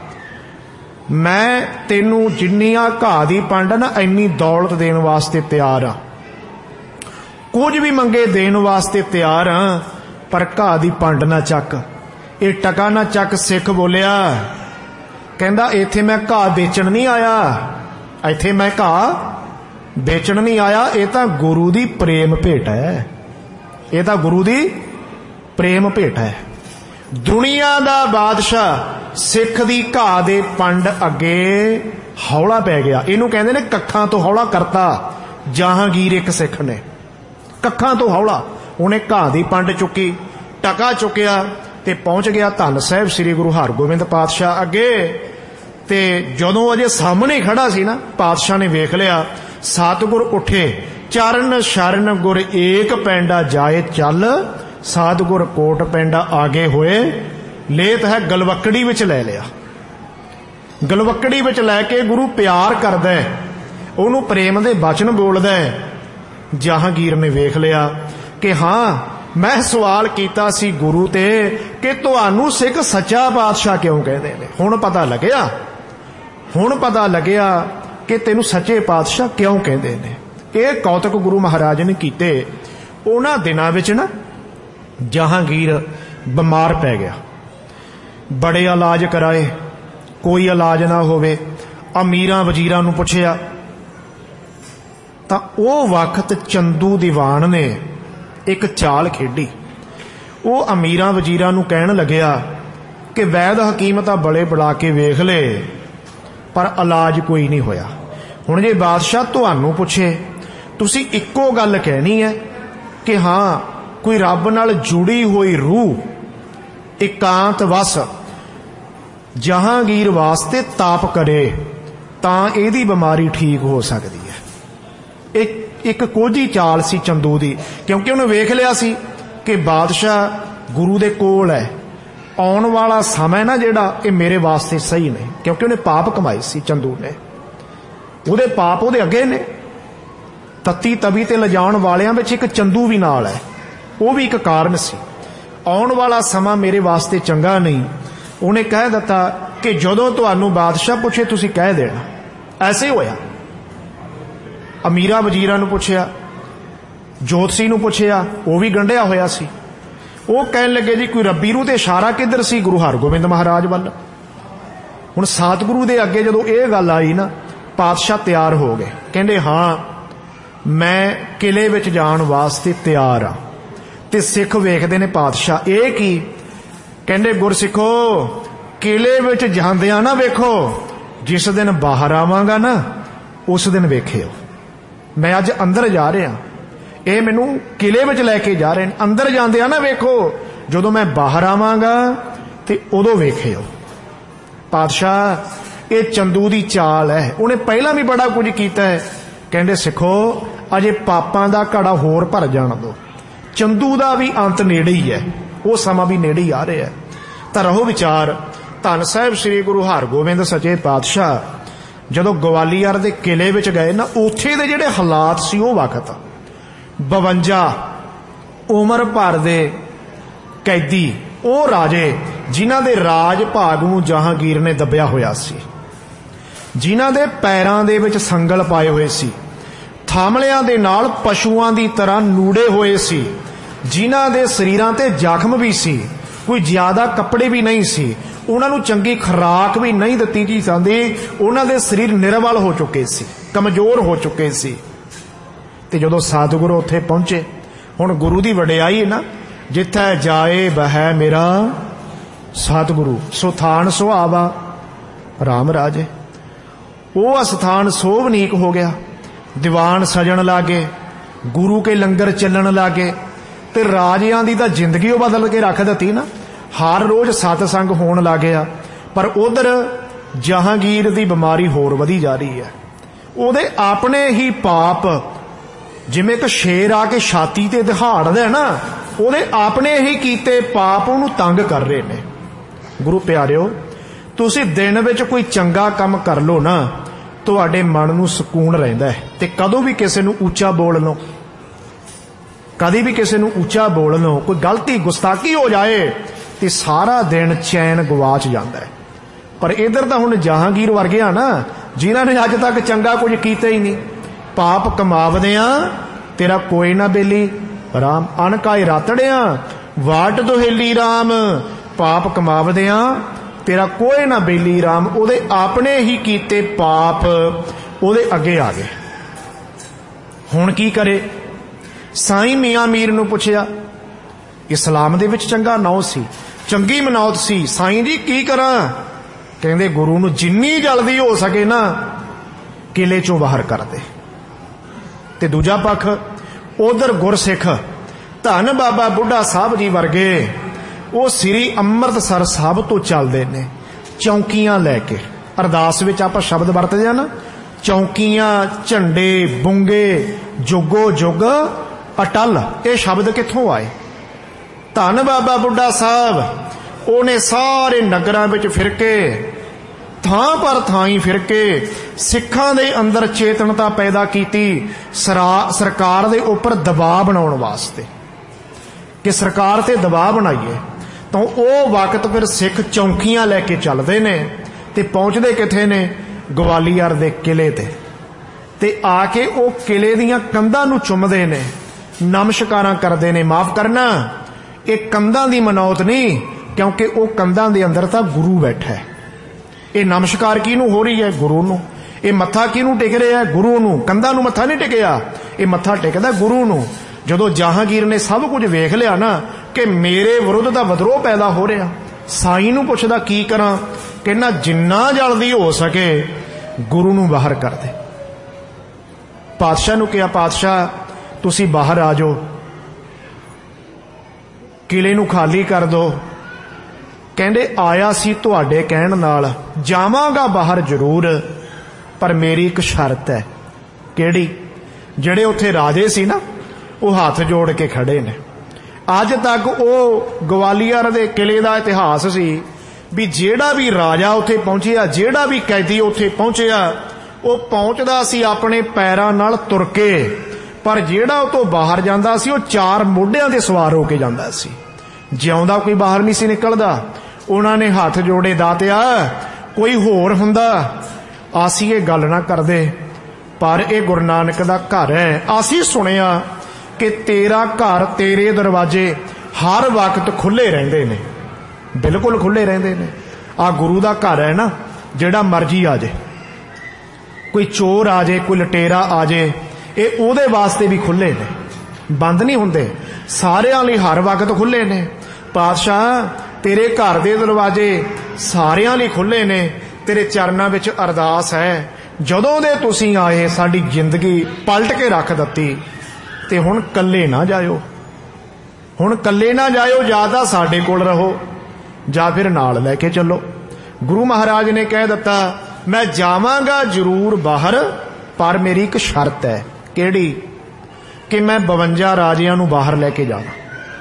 मैं तेनू जिन्नियां घाह दी पंड ना इन्नी दौलत देण वास्ते तैयार हाँ, कुछ भी मंगे देण वास्ते तैयार हाँ, पर घाह दी पंड ना चक, ये टका ना चक। सिख बोलिया, कहंदा इत्थे मैं घाह बेचण नहीं आया, इत्थे मैं घाह बेचण नहीं आया, ये तां गुरु दी प्रेम भेट है, ये तां गुरु दी प्रेम भेट है। दुनिया दा बादशाह सिख दी घाह दे पंड अगे हौला पै गया। इनू कहंदे ने कखां तो हौला करता। जहांगीर एक सिख ने कखां तो हौला, उन्हें घाह दी पंड चुकी, टका चुकिया ते पहुंच गया धन साहिब श्री गुरु हरगोबिंद पातशाह अगे। ते जदों अजे सामने खड़ा सी ना, पातशाह ने वेख लिया। सतगुर उठे, चरण शरण गुर एक पैंडा जाए चल, सतगुर कोट पैंडा आगे होए, लेत है गलवकड़ी विच लै लिया। गलवकड़ी विच लैके गुरु प्यार करदा है, उहनूं प्रेम दे बचन बोलदा है। जहांगीर ने वेख लिया कि हाँ मैं सवाल कीता सी गुरु ते कि तुहानू सिख सच्चा पातशाह क्यों कहते हैं। हुण पता लग्या, हुण पता लग्या कि तेनू सच्चे पातशाह क्यों कहते हैं। ये कौतक गुरु महाराज ने कीते। उन्हां दिनां विच ना जहांगीर बीमार पै गया, बड़े इलाज कराए, कोई इलाज ना होवे। अमीरां वजीरां नूं पुछया तां वो वक्त चंदू दीवान ने एक चाल खेडी। वो अमीरां वजीरां नूं कहण लग्या कि वैद हकीम तां बड़े बुला के वेख ले पर इलाज कोई नहीं होया। हुण जे बादशाह तुहानूं पुछे, तुसीं इक्को गल कहनी है कि हाँ कोई रब नाल जुड़ी हुई रूह एकांत वस जहांगीर वास्ते ताप करे तां इहदी बीमारी ठीक हो सकती है। एक कोझी चाल सी चंदू दी, क्योंकि उन्हें वेख लिया सी कि बादशाह गुरु दे कोल है, आउण वाला समय ना जिहड़ा ये मेरे वास्ते सही नहीं, क्योंकि उन्हें पाप कमाई सी चंदू ने, उहदे पाप उहदे अगे ने। तत्ती तवी ते लिजाण वालियां विच एक चंदू भी नाल है, वो भी एक कारण सी। आउण वाला समा मेरे वास्ते चंगा नहीं। उन्हें कह दिता कि जदों तुहानूं बादशाह पुछे तुसीं कह देना। ऐसे होया। अमीरा वजीरां नूं पुछया, जोतसी नूं पुछया, वो भी गंढिया होया सी। वो कहन लगे जी कोई रब्बी रूह ते इशारा किधर सी? गुरु हरगोबिंद महाराज वल। हुण सतगुरु दे अगे जदों ये गल आई ना, पातशाह तैयार हो गए। कहंदे हाँ मैं किले विच जाण वास्ते तैयार हाँ। ते सिख वेखदे ने पातशाह ये की? कहंदे गुरसिखो किले विच जांदियां ना वेखो, जिस दिन बाहर आवांगा ना उस दिन वेखियो। मैं अज अंदर जा रहा, ये मैनू किले विच लैके जा रहे हैं। अंदर जांदे आ ना वेखो, जदों मैं बाहर आवांगा ते उदों वेखिओ। पातशाह ये चंदू दी चाल है, उन्हें पहला भी बड़ा कुछ कीता है। कहंदे सिखो अजे पापां दा घड़ा होर भर जाण दो, चंदू दा भी अंत नेड़े ही है, वो समा भी नेड़े ही आ रहा है। तां रहो विचार, धन साहिब श्री गुरु हरगोबिंद सचे पातशाह जदों ग्वालियर दे किले विच गए ना, उत्थे दे जिहड़े हालात सी वो वक्त 52 उमर भर दे कैदी, वो राजे जिन्हां दे राज भाग नूं जहांगीर ने दबिया होया सी, जिन्हां दे पैरां दे विच संगल पाए हुए सी, थामलियां दे नाल पशुआं दी तरह नूड़े होए सी, जिन्हां दे शरीरां ते जख्म भी सी, कोई ज्यादा कपड़े भी नहीं सी, उन्हां नूं चंगी खुराक भी नहीं दित्ती जी जांदी, उन्हां दे शरीर निरवल हो चुके सी, कमजोर हो चुके सी। ते जदों सतगुरु उत्थे पहुंचे, हुण गुरु दी वडियाई है ना, जिथे जाए बहै मेरा सतगुरु, सो थान सुहावा राम राजे। वो स्थान सोभनीक हो गया, दीवान सजन लागे, गुरु के लंगर चलन लागे, ते राजियां दी तां जिंदगी वो बदल के रख दित्ती ना, हर रोज सतसंग होण लग गया। पर उधर जहांगीर दी बीमारी होर वधी जा रही है, उहदे अपने ही पाप, जिवें एक शेर आके छाती ते दहाड़दा है ना, उहदे अपने ही कीते पाप उहनूं तंग कर रहे ने। गुरु प्यारिओ, तुसीं दिन विच कोई चंगा काम कर लो ना, तुहाडे मन नूं सुकून रहिंदा है। ते कदों भी किसी नूं ऊंचा बोल लो, कदी भी किसी नूं ऊंचा बोल लो, कोई गलती गुस्ताखी हो जाए ते सारा दिन चैन गवाच जाता है। पर इधर तो हुण जहांगीर वर्गे आ ना, जिन्हां ने अज तक चंगा कुछ कीता ही नहीं, पाप कमावदियां तेरा कोई ना बेली राम, अनकाए रातड़ियां वाट दुहेली राम, पाप कमावदियां तेरा कोई ना बेली राम। उहदे अपने ही कीते पाप उहदे अगे आ गए। हुण की करे? साईं मियां मीर नूं पुछया, इस्लाम दे विच चंगा नाउ सी, चंगी मनौत सी, साईं जी की करां? कहंदे गुरु नूं जिन्नी जल्दी हो सके ना किले चों बाहर कर दे। ते दूजा पक्ष उधर गुरसिख धन बाबा बुढ़ा साहब जी वर्गे, वो श्री अमृतसर साहब तो चलते ने चौकियां लैके। अरदास विच आपां शब्द वरतदे ना, चौकियां, झंडे, बुंगे, जुगो जुग अटल, ये शब्द कित्थों आए? धन बाबा बुढ़ा साहब उन्हें सारे नगरां विच फिर के, थां पर थाई फिर के सिखां दे अंदर चेतनता पैदा कीती, सरकार दे उपर दबाव बनाउण वास्ते कि सरकार ते दबाव बनाइए। तो वो वक्त फिर सिख चौकियां लैके चलते ने ते पहुंचते किथे ने? ग्वालियर दे किले ते आके वो किले दियां कंधां नूं चुमदे ने, नमस्कारां करदे ने। माफ करना, ये कंधां दी मनौत नहीं, क्योंकि वो कंधां दे अंदर तां गुरु बैठा है। ये नमस्कार किहनूं हो रही है? गुरु नूं। ये मत्था किहनूं टेक रहा है? गुरु नूं। कंधां नूं मत्था नहीं टेकिया, ये मत्था टेकदा गुरु नूं। जदों जहांगीर ने सब कुछ वेख लिया ना कि मेरे विरुद्ध दा विद्रोह पैदा हो रहा, साईं नूं पुछदा की करां? कहना जिन्ना जल्दी हो सके गुरु नूं बाहर कर दे। पातशाह नूं कहा, पातशाह तुसीं बाहर आ जाओ, किले नूं खाली कर दो। कहंदे आया सी तुहाडे कहण नाल, जावांगा बाहर जरूर, पर मेरी एक शर्त है। किहड़ी? जिहड़े उत्थे राजे सी ना, वो हाथ जोड़ के खड़े ने। अज तक वो ग्वालियर दे किले दा इतिहास सी भी जेड़ा भी राजा उत्थे पहुंचिया, जेड़ा भी कैदी उत्थे पहुंचिया, वो पहुंचदा सी अपने पैरां नाल तुर के, पर जेड़ा उह तों बाहर जांदा सी, वो 4 मोढियां ते सवार होके जांदा सी। जिउंदा कोई बाहर नहीं सी निकलदा। उन्हां ने हाथ जोड़े, दातिया कोई होर हुंदा आसी ये गल ना करदे, पर ये गुरु नानक दा घर है। आसी सुनिया कि तेरा घर, तेरे दरवाजे हर वक्त खुले रहिंदे ने, बिल्कुल खुले रहिंदे ने। आ गुरु दा घर है ना, जेड़ा मर्जी आ जाए, कोई चोर आ जाए, कोई लटेरा आ जाए, ये उहदे वास्ते भी खुले ने, बंद नहीं हुंदे, सारियां लई हर वक्त खुले ने। पातशाह तेरे घर दे दरवाजे सारियां लई खुले ने, तेरे चरनां विच अरदास है ਜਦੋਂ ਦੇ ਤੁਸੀਂ ਆਏ ਸਾਡੀ ਜ਼ਿੰਦਗੀ ਪਲਟ ਕੇ ਰੱਖ ਦਿੱਤੀ, ਤੇ ਹੁਣ ਇਕੱਲੇ ਨਾ ਜਾਇਓ, ਹੁਣ ਇਕੱਲੇ ਨਾ ਜਾਇਓ, ਜਾਂ ਤਾਂ ਸਾਡੇ ਕੋਲ ਰਹੋ ਜਾਂ ਫਿਰ ਨਾਲ ਲੈ ਕੇ ਚੱਲੋ। ਗੁਰੂ ਮਹਾਰਾਜ ਨੇ ਕਹਿ ਦਿੱਤਾ, ਮੈਂ ਜਾਵਾਂਗਾ ਜ਼ਰੂਰ ਬਾਹਰ, ਪਰ ਮੇਰੀ ਇੱਕ ਸ਼ਰਤ ਹੈ। ਕਿਹੜੀ? ਕਿ ਮੈਂ 52 ਰਾਜਿਆਂ ਨੂੰ ਬਾਹਰ ਲੈ ਕੇ ਜਾਣਾ।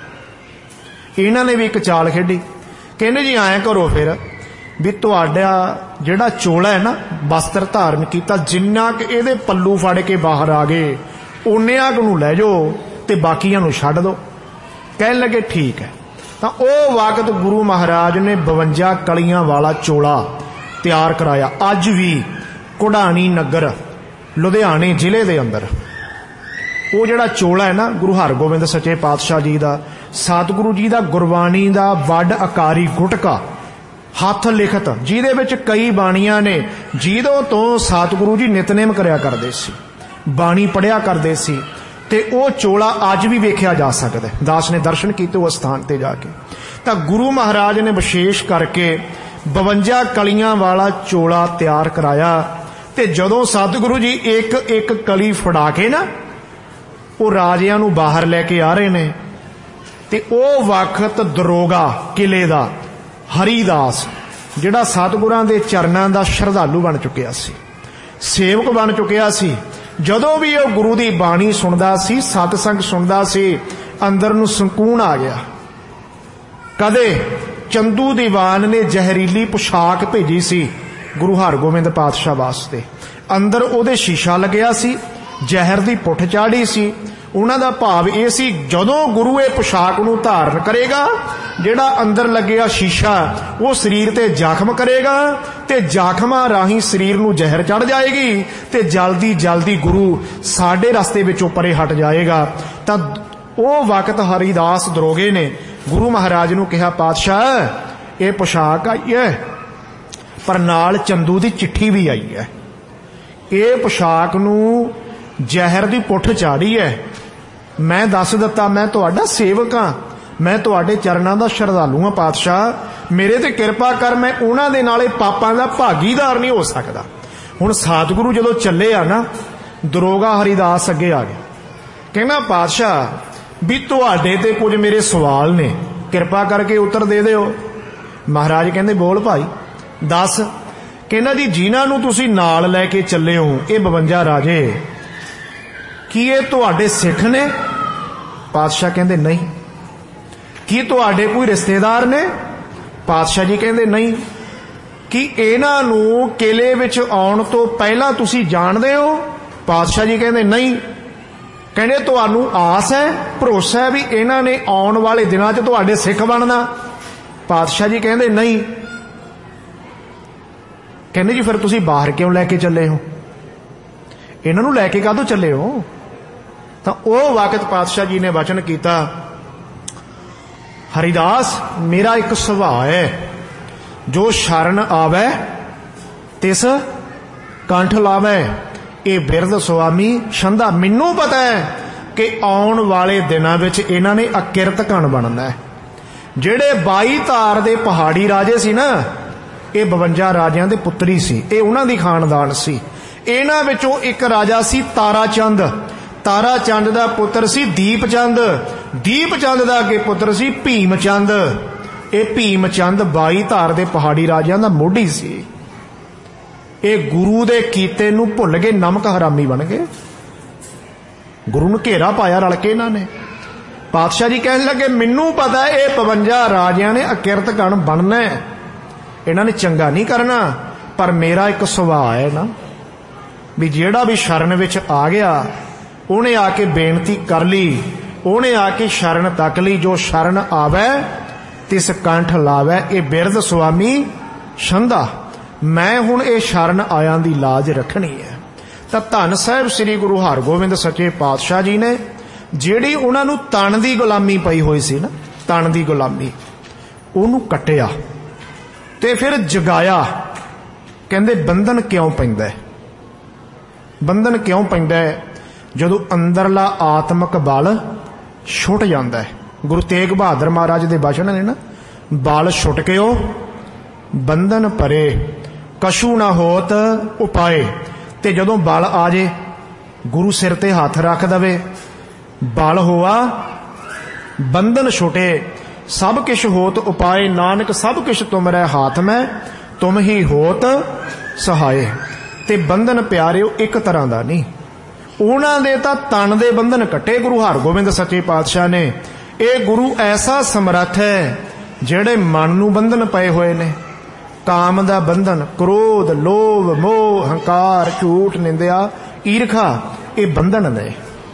ਇਹਨਾਂ ਨੇ ਵੀ ਇੱਕ ਚਾਲ ਖੇਡੀ। ਕਹਿੰਦੇ ਜੀ ਐਂ ਕਰੋ ਫਿਰ ਵੀ ਤੁਹਾਡਾ ਜਿਹੜਾ ਚੋਲਾ ਹੈ ਨਾ, ਵਸਤਰ ਧਾਰਨ ਕੀਤਾ, ਜਿੰਨਾ ਕਿ ਇਹਦੇ ਪੱਲੂ ਫੜ ਕੇ ਬਾਹਰ ਆ ਗਏ ਓਨਿਆਂ ਕੁ ਨੂੰ ਲੈ ਜਾਓ ਤੇ ਬਾਕੀਆਂ ਨੂੰ ਛੱਡ ਦਿਓ। ਕਹਿਣ ਲੱਗੇ ਠੀਕ ਹੈ। ਤਾਂ ਉਹ ਵਕਤ ਗੁਰੂ ਮਹਾਰਾਜ ਨੇ 52 ਕਲੀਆਂ ਵਾਲਾ ਚੋਲਾ ਤਿਆਰ ਕਰਾਇਆ। ਅੱਜ ਵੀ ਘੁੜਾਣੀ ਨਗਰ ਲੁਧਿਆਣੇ ਜ਼ਿਲ੍ਹੇ ਦੇ ਅੰਦਰ ਉਹ ਜਿਹੜਾ ਚੋਲਾ ਹੈ ਨਾ, ਗੁਰੂ ਹਰਗੋਬਿੰਦ ਸੱਚੇ ਪਾਤਸ਼ਾਹ ਜੀ ਦਾ, ਸਤਿਗੁਰੂ ਜੀ ਦਾ ਗੁਰਬਾਣੀ ਦਾ ਵੱਡ ਆਕਾਰੀ ਗੁਟਕਾ ਹੱਥ ਲਿਖਤ, ਜਿਹਦੇ ਵਿੱਚ ਕਈ ਬਾਣੀਆਂ ਨੇ, ਜਿਹਦੋਂ ਤੋਂ ਸਤਿਗੁਰੂ ਜੀ ਨਿਤਨੇਮ ਕਰਿਆ ਕਰਦੇ ਸੀ, ਬਾਣੀ ਪੜਿਆ ਕਰਦੇ ਸੀ, ਤੇ ਉਹ ਚੋਲਾ ਅੱਜ ਵੀ ਵੇਖਿਆ ਜਾ ਸਕਦਾ। ਦਾਸ ਨੇ ਦਰਸ਼ਨ ਕੀਤੇ ਉਸ ਸਥਾਨ ਤੇ ਜਾ ਕੇ। ਤਾਂ ਗੁਰੂ ਮਹਾਰਾਜ ਨੇ ਵਿਸ਼ੇਸ਼ ਕਰਕੇ 52 ਕਲੀਆਂ ਵਾਲਾ ਚੋਲਾ ਤਿਆਰ ਕਰਾਇਆ। ਤੇ ਜਦੋਂ ਸਤਿਗੁਰੂ ਜੀ ਇੱਕ ਇੱਕ ਕਲੀ ਫੜਾ ਕੇ ਨਾ ਉਹ ਰਾਜਿਆਂ ਨੂੰ ਬਾਹਰ ਲੈ ਕੇ ਆ ਰਹੇ ਨੇ, ਤੇ ਉਹ ਵਕਤ ਦਰੋਗਾ ਕਿਲੇ ਦਾ ਹਰੀਦਾਸ, ਜਿਹੜਾ ਸਤਿਗੁਰਾਂ ਦੇ ਚਰਨਾਂ ਦਾ ਸ਼ਰਧਾਲੂ ਬਣ ਚੁੱਕਿਆ ਸੀ, ਸੇਵਕ ਬਣ ਚੁੱਕਿਆ ਸੀ, ਜਦੋਂ ਵੀ ਉਹ ਗੁਰੂ ਦੀ ਬਾਣੀ ਸੁਣਦਾ ਸੀ, ਸਤਸੰਗ ਸੁਣਦਾ ਸੀ, ਅੰਦਰ ਨੂੰ ਸਕੂਨ ਆ ਗਿਆ। ਕਦੇ ਚੰਦੂ ਦੀਵਾਨ ਨੇ ਜ਼ਹਿਰੀਲੀ ਪੁਸ਼ਾਕ ਭੇਜੀ ਸੀ ਗੁਰੂ ਹਰਗੋਬਿੰਦ ਪਾਤਸ਼ਾਹ ਵਾਸਤੇ, ਅੰਦਰ ਉਹਦੇ ਸ਼ੀਸ਼ਾ ਲੱਗਿਆ ਸੀ, ਜ਼ਹਿਰ ਦੀ ਪੁੱਠ ਚਾੜੀ ਸੀ। ਉਹਨਾਂ ਦਾ ਭਾਵ ਇਹ ਸੀ, ਜਦੋਂ ਗੁਰੂ ਇਹ ਪੁਸ਼ਾਕ ਨੂੰ ਧਾਰਨ ਕਰੇਗਾ, ਜਿਹੜਾ ਅੰਦਰ ਲੱਗਿਆ ਸ਼ੀਸ਼ਾ ਉਹ ਸਰੀਰ ਤੇ ਜ਼ਖਮ ਕਰੇਗਾ, ਤੇ ਜ਼ਖਮਾਂ ਰਾਹੀਂ ਸਰੀਰ ਨੂੰ ਜ਼ਹਿਰ ਚੜ ਜਾਏਗੀ, ਤੇ ਜਲਦੀ ਜਲਦੀ ਗੁਰੂ ਸਾਡੇ ਰਸਤੇ ਵਿੱਚੋਂ ਪਰੇ ਹਟ ਜਾਏਗਾ। ਤਾਂ ਉਹ ਵਕਤ ਹਰੀਦਾਸ ਦਰੋਗੇ ਨੇ ਗੁਰੂ ਮਹਾਰਾਜ ਨੂੰ ਕਿਹਾ, ਪਾਤਸ਼ਾਹ ਇਹ ਪੁਸ਼ਾਕ ਆਈ ਹੈ, ਪਰ ਨਾਲ ਚੰਦੂ ਦੀ ਚਿੱਠੀ ਵੀ ਆਈ ਹੈ, ਇਹ ਪੁਸ਼ਾਕ ਨੂੰ ਜ਼ਹਿਰ ਦੀ ਪੁੱਠ ਚਾੜੀ ਹੈ। ਮੈਂ ਦੱਸ ਦਿੱਤਾ, ਮੈਂ ਤੁਹਾਡਾ ਸੇਵਕ ਹਾਂ, ਮੈਂ ਤੁਹਾਡੇ ਚਰਨਾਂ ਦਾ ਸ਼ਰਧਾਲੂ ਹਾਂ, ਪਾਤਸ਼ਾਹ ਮੇਰੇ ਤੇ ਕਿਰਪਾ ਕਰ, ਮੈਂ ਉਹਨਾਂ ਦੇ ਨਾਲੇ ਪਾਪਾਂ ਦਾ ਭਾਗੀਦਾਰ ਨਹੀਂ ਹੋ ਸਕਦਾ। ਹੁਣ ਸਤਿਗੁਰੂ ਜਦੋਂ ਚੱਲੇ ਆ ਨਾ, ਦਰੋਗਾ ਹਰੀਦਾਸ ਅੱਗੇ ਆ ਗਿਆ, ਕਹਿੰਦਾ ਪਾਤਸ਼ਾਹ ਵੀ ਤੁਹਾਡੇ ਤੇ ਕੁਝ ਮੇਰੇ ਸਵਾਲ ਨੇ, ਕਿਰਪਾ ਕਰਕੇ ਉੱਤਰ ਦੇ ਦਿਓ। ਮਹਾਰਾਜ ਕਹਿੰਦੇ ਬੋਲ ਭਾਈ ਦੱਸ। ਕਹਿੰਦਾ ਜੀ ਜਿਨ੍ਹਾਂ ਨੂੰ ਤੁਸੀਂ ਨਾਲ ਲੈ ਕੇ ਚੱਲੇ ਹੋ, ਇਹ 52 ਰਾਜੇ, ਕੀ ਇਹ ਤੁਹਾਡੇ ਸਿੱਖ ਨੇ? ਪਾਤਸ਼ਾਹ ਕਹਿੰਦੇ ਨਹੀਂ। ਕੀ ਤੁਹਾਡੇ ਕੋਈ ਰਿਸ਼ਤੇਦਾਰ ਨੇ? ਪਾਤਸ਼ਾਹ ਜੀ ਕਹਿੰਦੇ ਨਹੀਂ। ਕੀ ਇਹਨਾਂ ਨੂੰ ਕਿਲੇ ਵਿੱਚ ਆਉਣ ਤੋਂ ਪਹਿਲਾਂ ਤੁਸੀਂ ਜਾਣਦੇ ਹੋ? ਪਾਤਸ਼ਾਹ ਜੀ ਕਹਿੰਦੇ ਨਹੀਂ। ਕਹਿੰਦੇ ਤੁਹਾਨੂੰ ਆਸ ਹੈ, ਭਰੋਸਾ ਹੈ ਵੀ ਇਹਨਾਂ ਨੇ ਆਉਣ ਵਾਲੇ ਦਿਨਾਂ 'ਚ ਤੁਹਾਡੇ ਸਿੱਖ ਬਣਨਾ? ਪਾਤਸ਼ਾਹ ਜੀ ਕਹਿੰਦੇ ਨਹੀਂ। ਕਹਿੰਦੇ ਜੀ ਫਿਰ ਤੁਸੀਂ ਬਾਹਰ ਕਿਉਂ ਲੈ ਕੇ ਚੱਲੇ ਹੋ? ਇਹਨਾਂ ਨੂੰ ਲੈ ਕੇ ਕਾਹਤੋਂ ਚੱਲੇ ਹੋ? ਤਾਂ ਉਹ ਵਕਤ ਪਾਤਸ਼ਾਹ ਜੀ ਨੇ ਵਚਨ ਕੀਤਾ, ਹਰੀਦਾਸ ਮੇਰਾ ਇੱਕ ਸੁਭਾਅ ਹੈ, ਜੋ ਸ਼ਰਨ ਆਵੇ ਤਿਸ ਕੰਠ ਲਾਵੇ, ਇਹ ਬਿਰਧ ਸੁਆਮੀ ਛੰਦਾ। ਮੈਨੂੰ ਪਤਾ ਹੈ ਕਿ ਆਉਣ ਵਾਲੇ ਦਿਨਾਂ ਵਿੱਚ ਇਹਨਾਂ ਨੇ ਅਕਿਰਤ ਕਣ ਬਣਨਾ ਹੈ। ਜਿਹੜੇ 22 ਧਾਰ ਦੇ ਪਹਾੜੀ ਰਾਜੇ ਸੀ ਨਾ, ਇਹ 52 ਰਾਜਿਆਂ ਦੇ ਪੁੱਤਰੀ ਸੀ, ਇਹ ਉਹਨਾਂ ਦੀ ਖਾਨਦਾਨ ਸੀ। ਇਹਨਾਂ ਵਿੱਚੋਂ ਇੱਕ ਰਾਜਾ ਸੀ ਤਾਰਾ ਚੰਦ, ਤਾਰਾ ਚੰਦ ਦਾ ਪੁੱਤਰ ਸੀ ਦੀਪ ਚੰਦ, ਦੀਪ ਚੰਦ ਦਾ ਅੱਗੇ ਪੁੱਤਰ ਸੀ ਭੀਮ ਚੰਦ। ਇਹ ਭੀਮ ਚੰਦ 22 ਧਾਰ ਦੇ ਪਹਾੜੀ ਰਾਜਿਆਂ ਦਾ ਮੋਢੀ ਸੀ। ਇਹ ਗੁਰੂ ਦੇ ਕੀਤੇ ਨੂੰ ਭੁੱਲ ਕੇ ਨਮਕ ਹਰਾਮੀ ਬਣ ਗਏ, ਗੁਰੂ ਨੂੰ ਘੇਰਾ ਪਾਇਆ ਰਲ ਕੇ ਇਹਨਾਂ ਨੇ। ਪਾਤਸ਼ਾਹ ਜੀ ਕਹਿਣ ਲੱਗੇ ਮੈਨੂੰ ਪਤਾ ਇਹ 52 ਰਾਜਿਆਂ ਨੇ ਅਕਿਰਤ ਕਣ ਬਣਨਾ ਹੈ, ਇਹਨਾਂ ਨੇ ਚੰਗਾ ਨਹੀਂ ਕਰਨਾ, ਪਰ ਮੇਰਾ ਇੱਕ ਸੁਭਾਅ ਹੈ ਨਾ ਵੀ ਜਿਹੜਾ ਵੀ ਸ਼ਰਨ ਵਿੱਚ ਆ ਗਿਆ, ਉਹਨੇ ਆ ਕੇ ਬੇਨਤੀ ਕਰ ਲਈ, ਉਹਨੇ ਆ ਕੇ ਸ਼ਰਨ ਤੱਕ ਲਈ, ਜੋ ਸ਼ਰਨ ਆਵੇ ਤਿਸ ਕੰਠ ਲਾਵੇ, ਇਹ ਬਿਰਧ ਸੁਆਮੀ ਛੰਦਾ। ਮੈਂ ਹੁਣ ਇਹ ਸ਼ਰਨ ਆਇਆਂ ਦੀ ਲਾਜ ਰੱਖਣੀ ਹੈ। ਤਾਂ ਧੰਨ ਸਾਹਿਬ ਸ੍ਰੀ ਗੁਰੂ ਹਰਗੋਬਿੰਦ ਸੱਚੇ ਪਾਤਸ਼ਾਹ ਜੀ ਨੇ ਜਿਹੜੀ ਉਹਨਾਂ ਨੂੰ ਤਣ ਦੀ ਗੁਲਾਮੀ ਪਈ ਹੋਈ ਸੀ ਨਾ, ਤਣ ਦੀ ਗੁਲਾਮੀ, ਉਹਨੂੰ ਕੱਟਿਆ ਤੇ ਫਿਰ ਜਗਾਇਆ। ਕਹਿੰਦੇ ਬੰਧਨ ਕਿਉਂ ਪੈਂਦਾ? ਬੰਧਨ ਕਿਉਂ ਪੈਂਦਾ? ਜਦੋਂ ਅੰਦਰਲਾ ਆਤਮਿਕ ਬਲ ਛੁੱਟ ਜਾਂਦਾ ਹੈ। ਗੁਰੂ ਤੇਗ ਬਹਾਦਰ ਮਹਾਰਾਜ ਦੇ ਬਚਨ ਨੇ ਨਾ, ਬਲ ਛੁੱਟ ਗਿਓ ਬੰਧਨ ਪਰੇ, ਕਛੂ ਨਾ ਹੋਤ ਉਪਾਏ, ਤੇ ਜਦੋਂ ਬਲ ਆ ਜੇ ਗੁਰੂ ਸਿਰ ਤੇ ਹੱਥ ਰੱਖ ਦਵੇ, ਬਲ ਹੋਆ ਬੰਧਨ ਛੁਟੇ, ਸਭ किछ होत उपाय, नानक सब किछ तुमरै हाथ में, तुम ही होत सहाय। ते बंधन प्यारिओ एक तरह का नहीं, उन्हां दे तां तन दे बंधन कट्टे गुरु हरगोबिंद सच्चे पातशाह ने। ये गुरु ऐसा समर्थ है जिहड़े मन नूं बंधन पए होए ने, काम दा बंधन, क्रोध, लोभ, मोह, हंकार, झूठ, निंदिया, ईरखा, ये बंधन ने,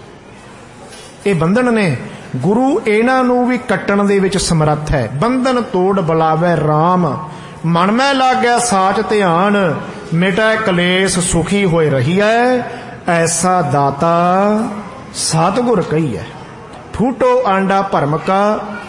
ये बंधन ने। गुरु इन्हां नूं भी कट्टण दे विच समर्थ है। बंधन तोड़ बुलावे राम, मन में लाग गया साच ध्यान, मिटै कलेस सुखी होए रही है, ऐसा दाता सतगुर कही है। फूटो आंडा भरम का,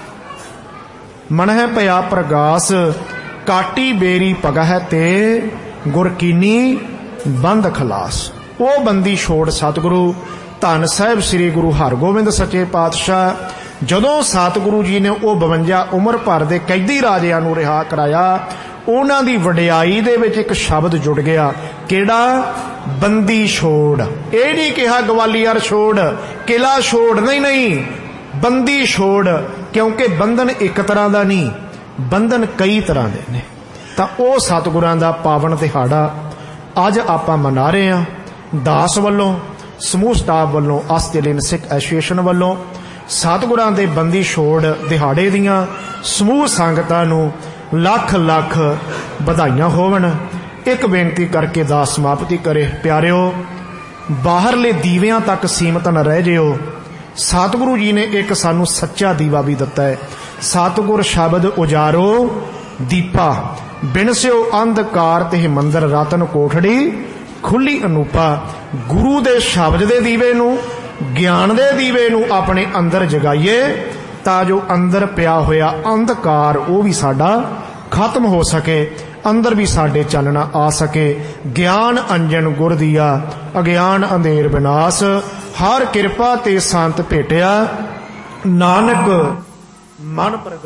मन है पया प्रगास, काटी बेरी पगह ते, गुर कीनी बंद खलास। वो बंदी छोड़ सतगुरु धन साहिब श्री गुरु हरगोबिंद सच्चे पातशाह जदों सतगुरु जी ने वो 52 उम्र भर के कैदी राजिਆਂ ਨੂੰ रिहा कराया, उन्हां दी वडियाई दे विच एक शब्द जुड़ गया, किहड़ा? बंदी छोड़। ये नहीं कहा ग्वालियर छोड़, किला छोड़, नहीं नहीं, बंदी छोड़, क्योंकि बंधन एक तरह का नहीं, बंधन कई तरह के ने। तां वो सतगुरां दा पावन दिहाड़ा अज आपां मना रहे हैं। दास वल्लों, समूह स्टाफ वालों, आस्ट्रेलियन सिख एसोसीएशन वालों सतगुरां दे बंदी छोड़ दिहाड़े दियां समूह संगतां नूं लख लख बधाइयां होवन। एक बेनती करके दास समाप्ति करे। प्यारिओ, बाहरले दीवियां तक सीमित न रह जिओ। सतगुरु जी ने एक सानू सच्चा दीवा भी दिता है। सतगुर शब्द उजारो दीपा, बिनस्यो अंधकार ते मंदिर रतन कोठड़ी खुली अनूपा। गुरु दे शब्द दे दीवे नू, ज्ञान दे दीवे नू अपने अंदर जगाइए, तां जो अंदर पिया होया अंधकार वो भी साडा खत्म हो सके, अंदर भी साडे चानना आ सके। ज्ञान अंजन गुर दिया, अज्ञान अंधेर विनाश, हर किरपा ते संत भेटिया, नानक मन प्रगट।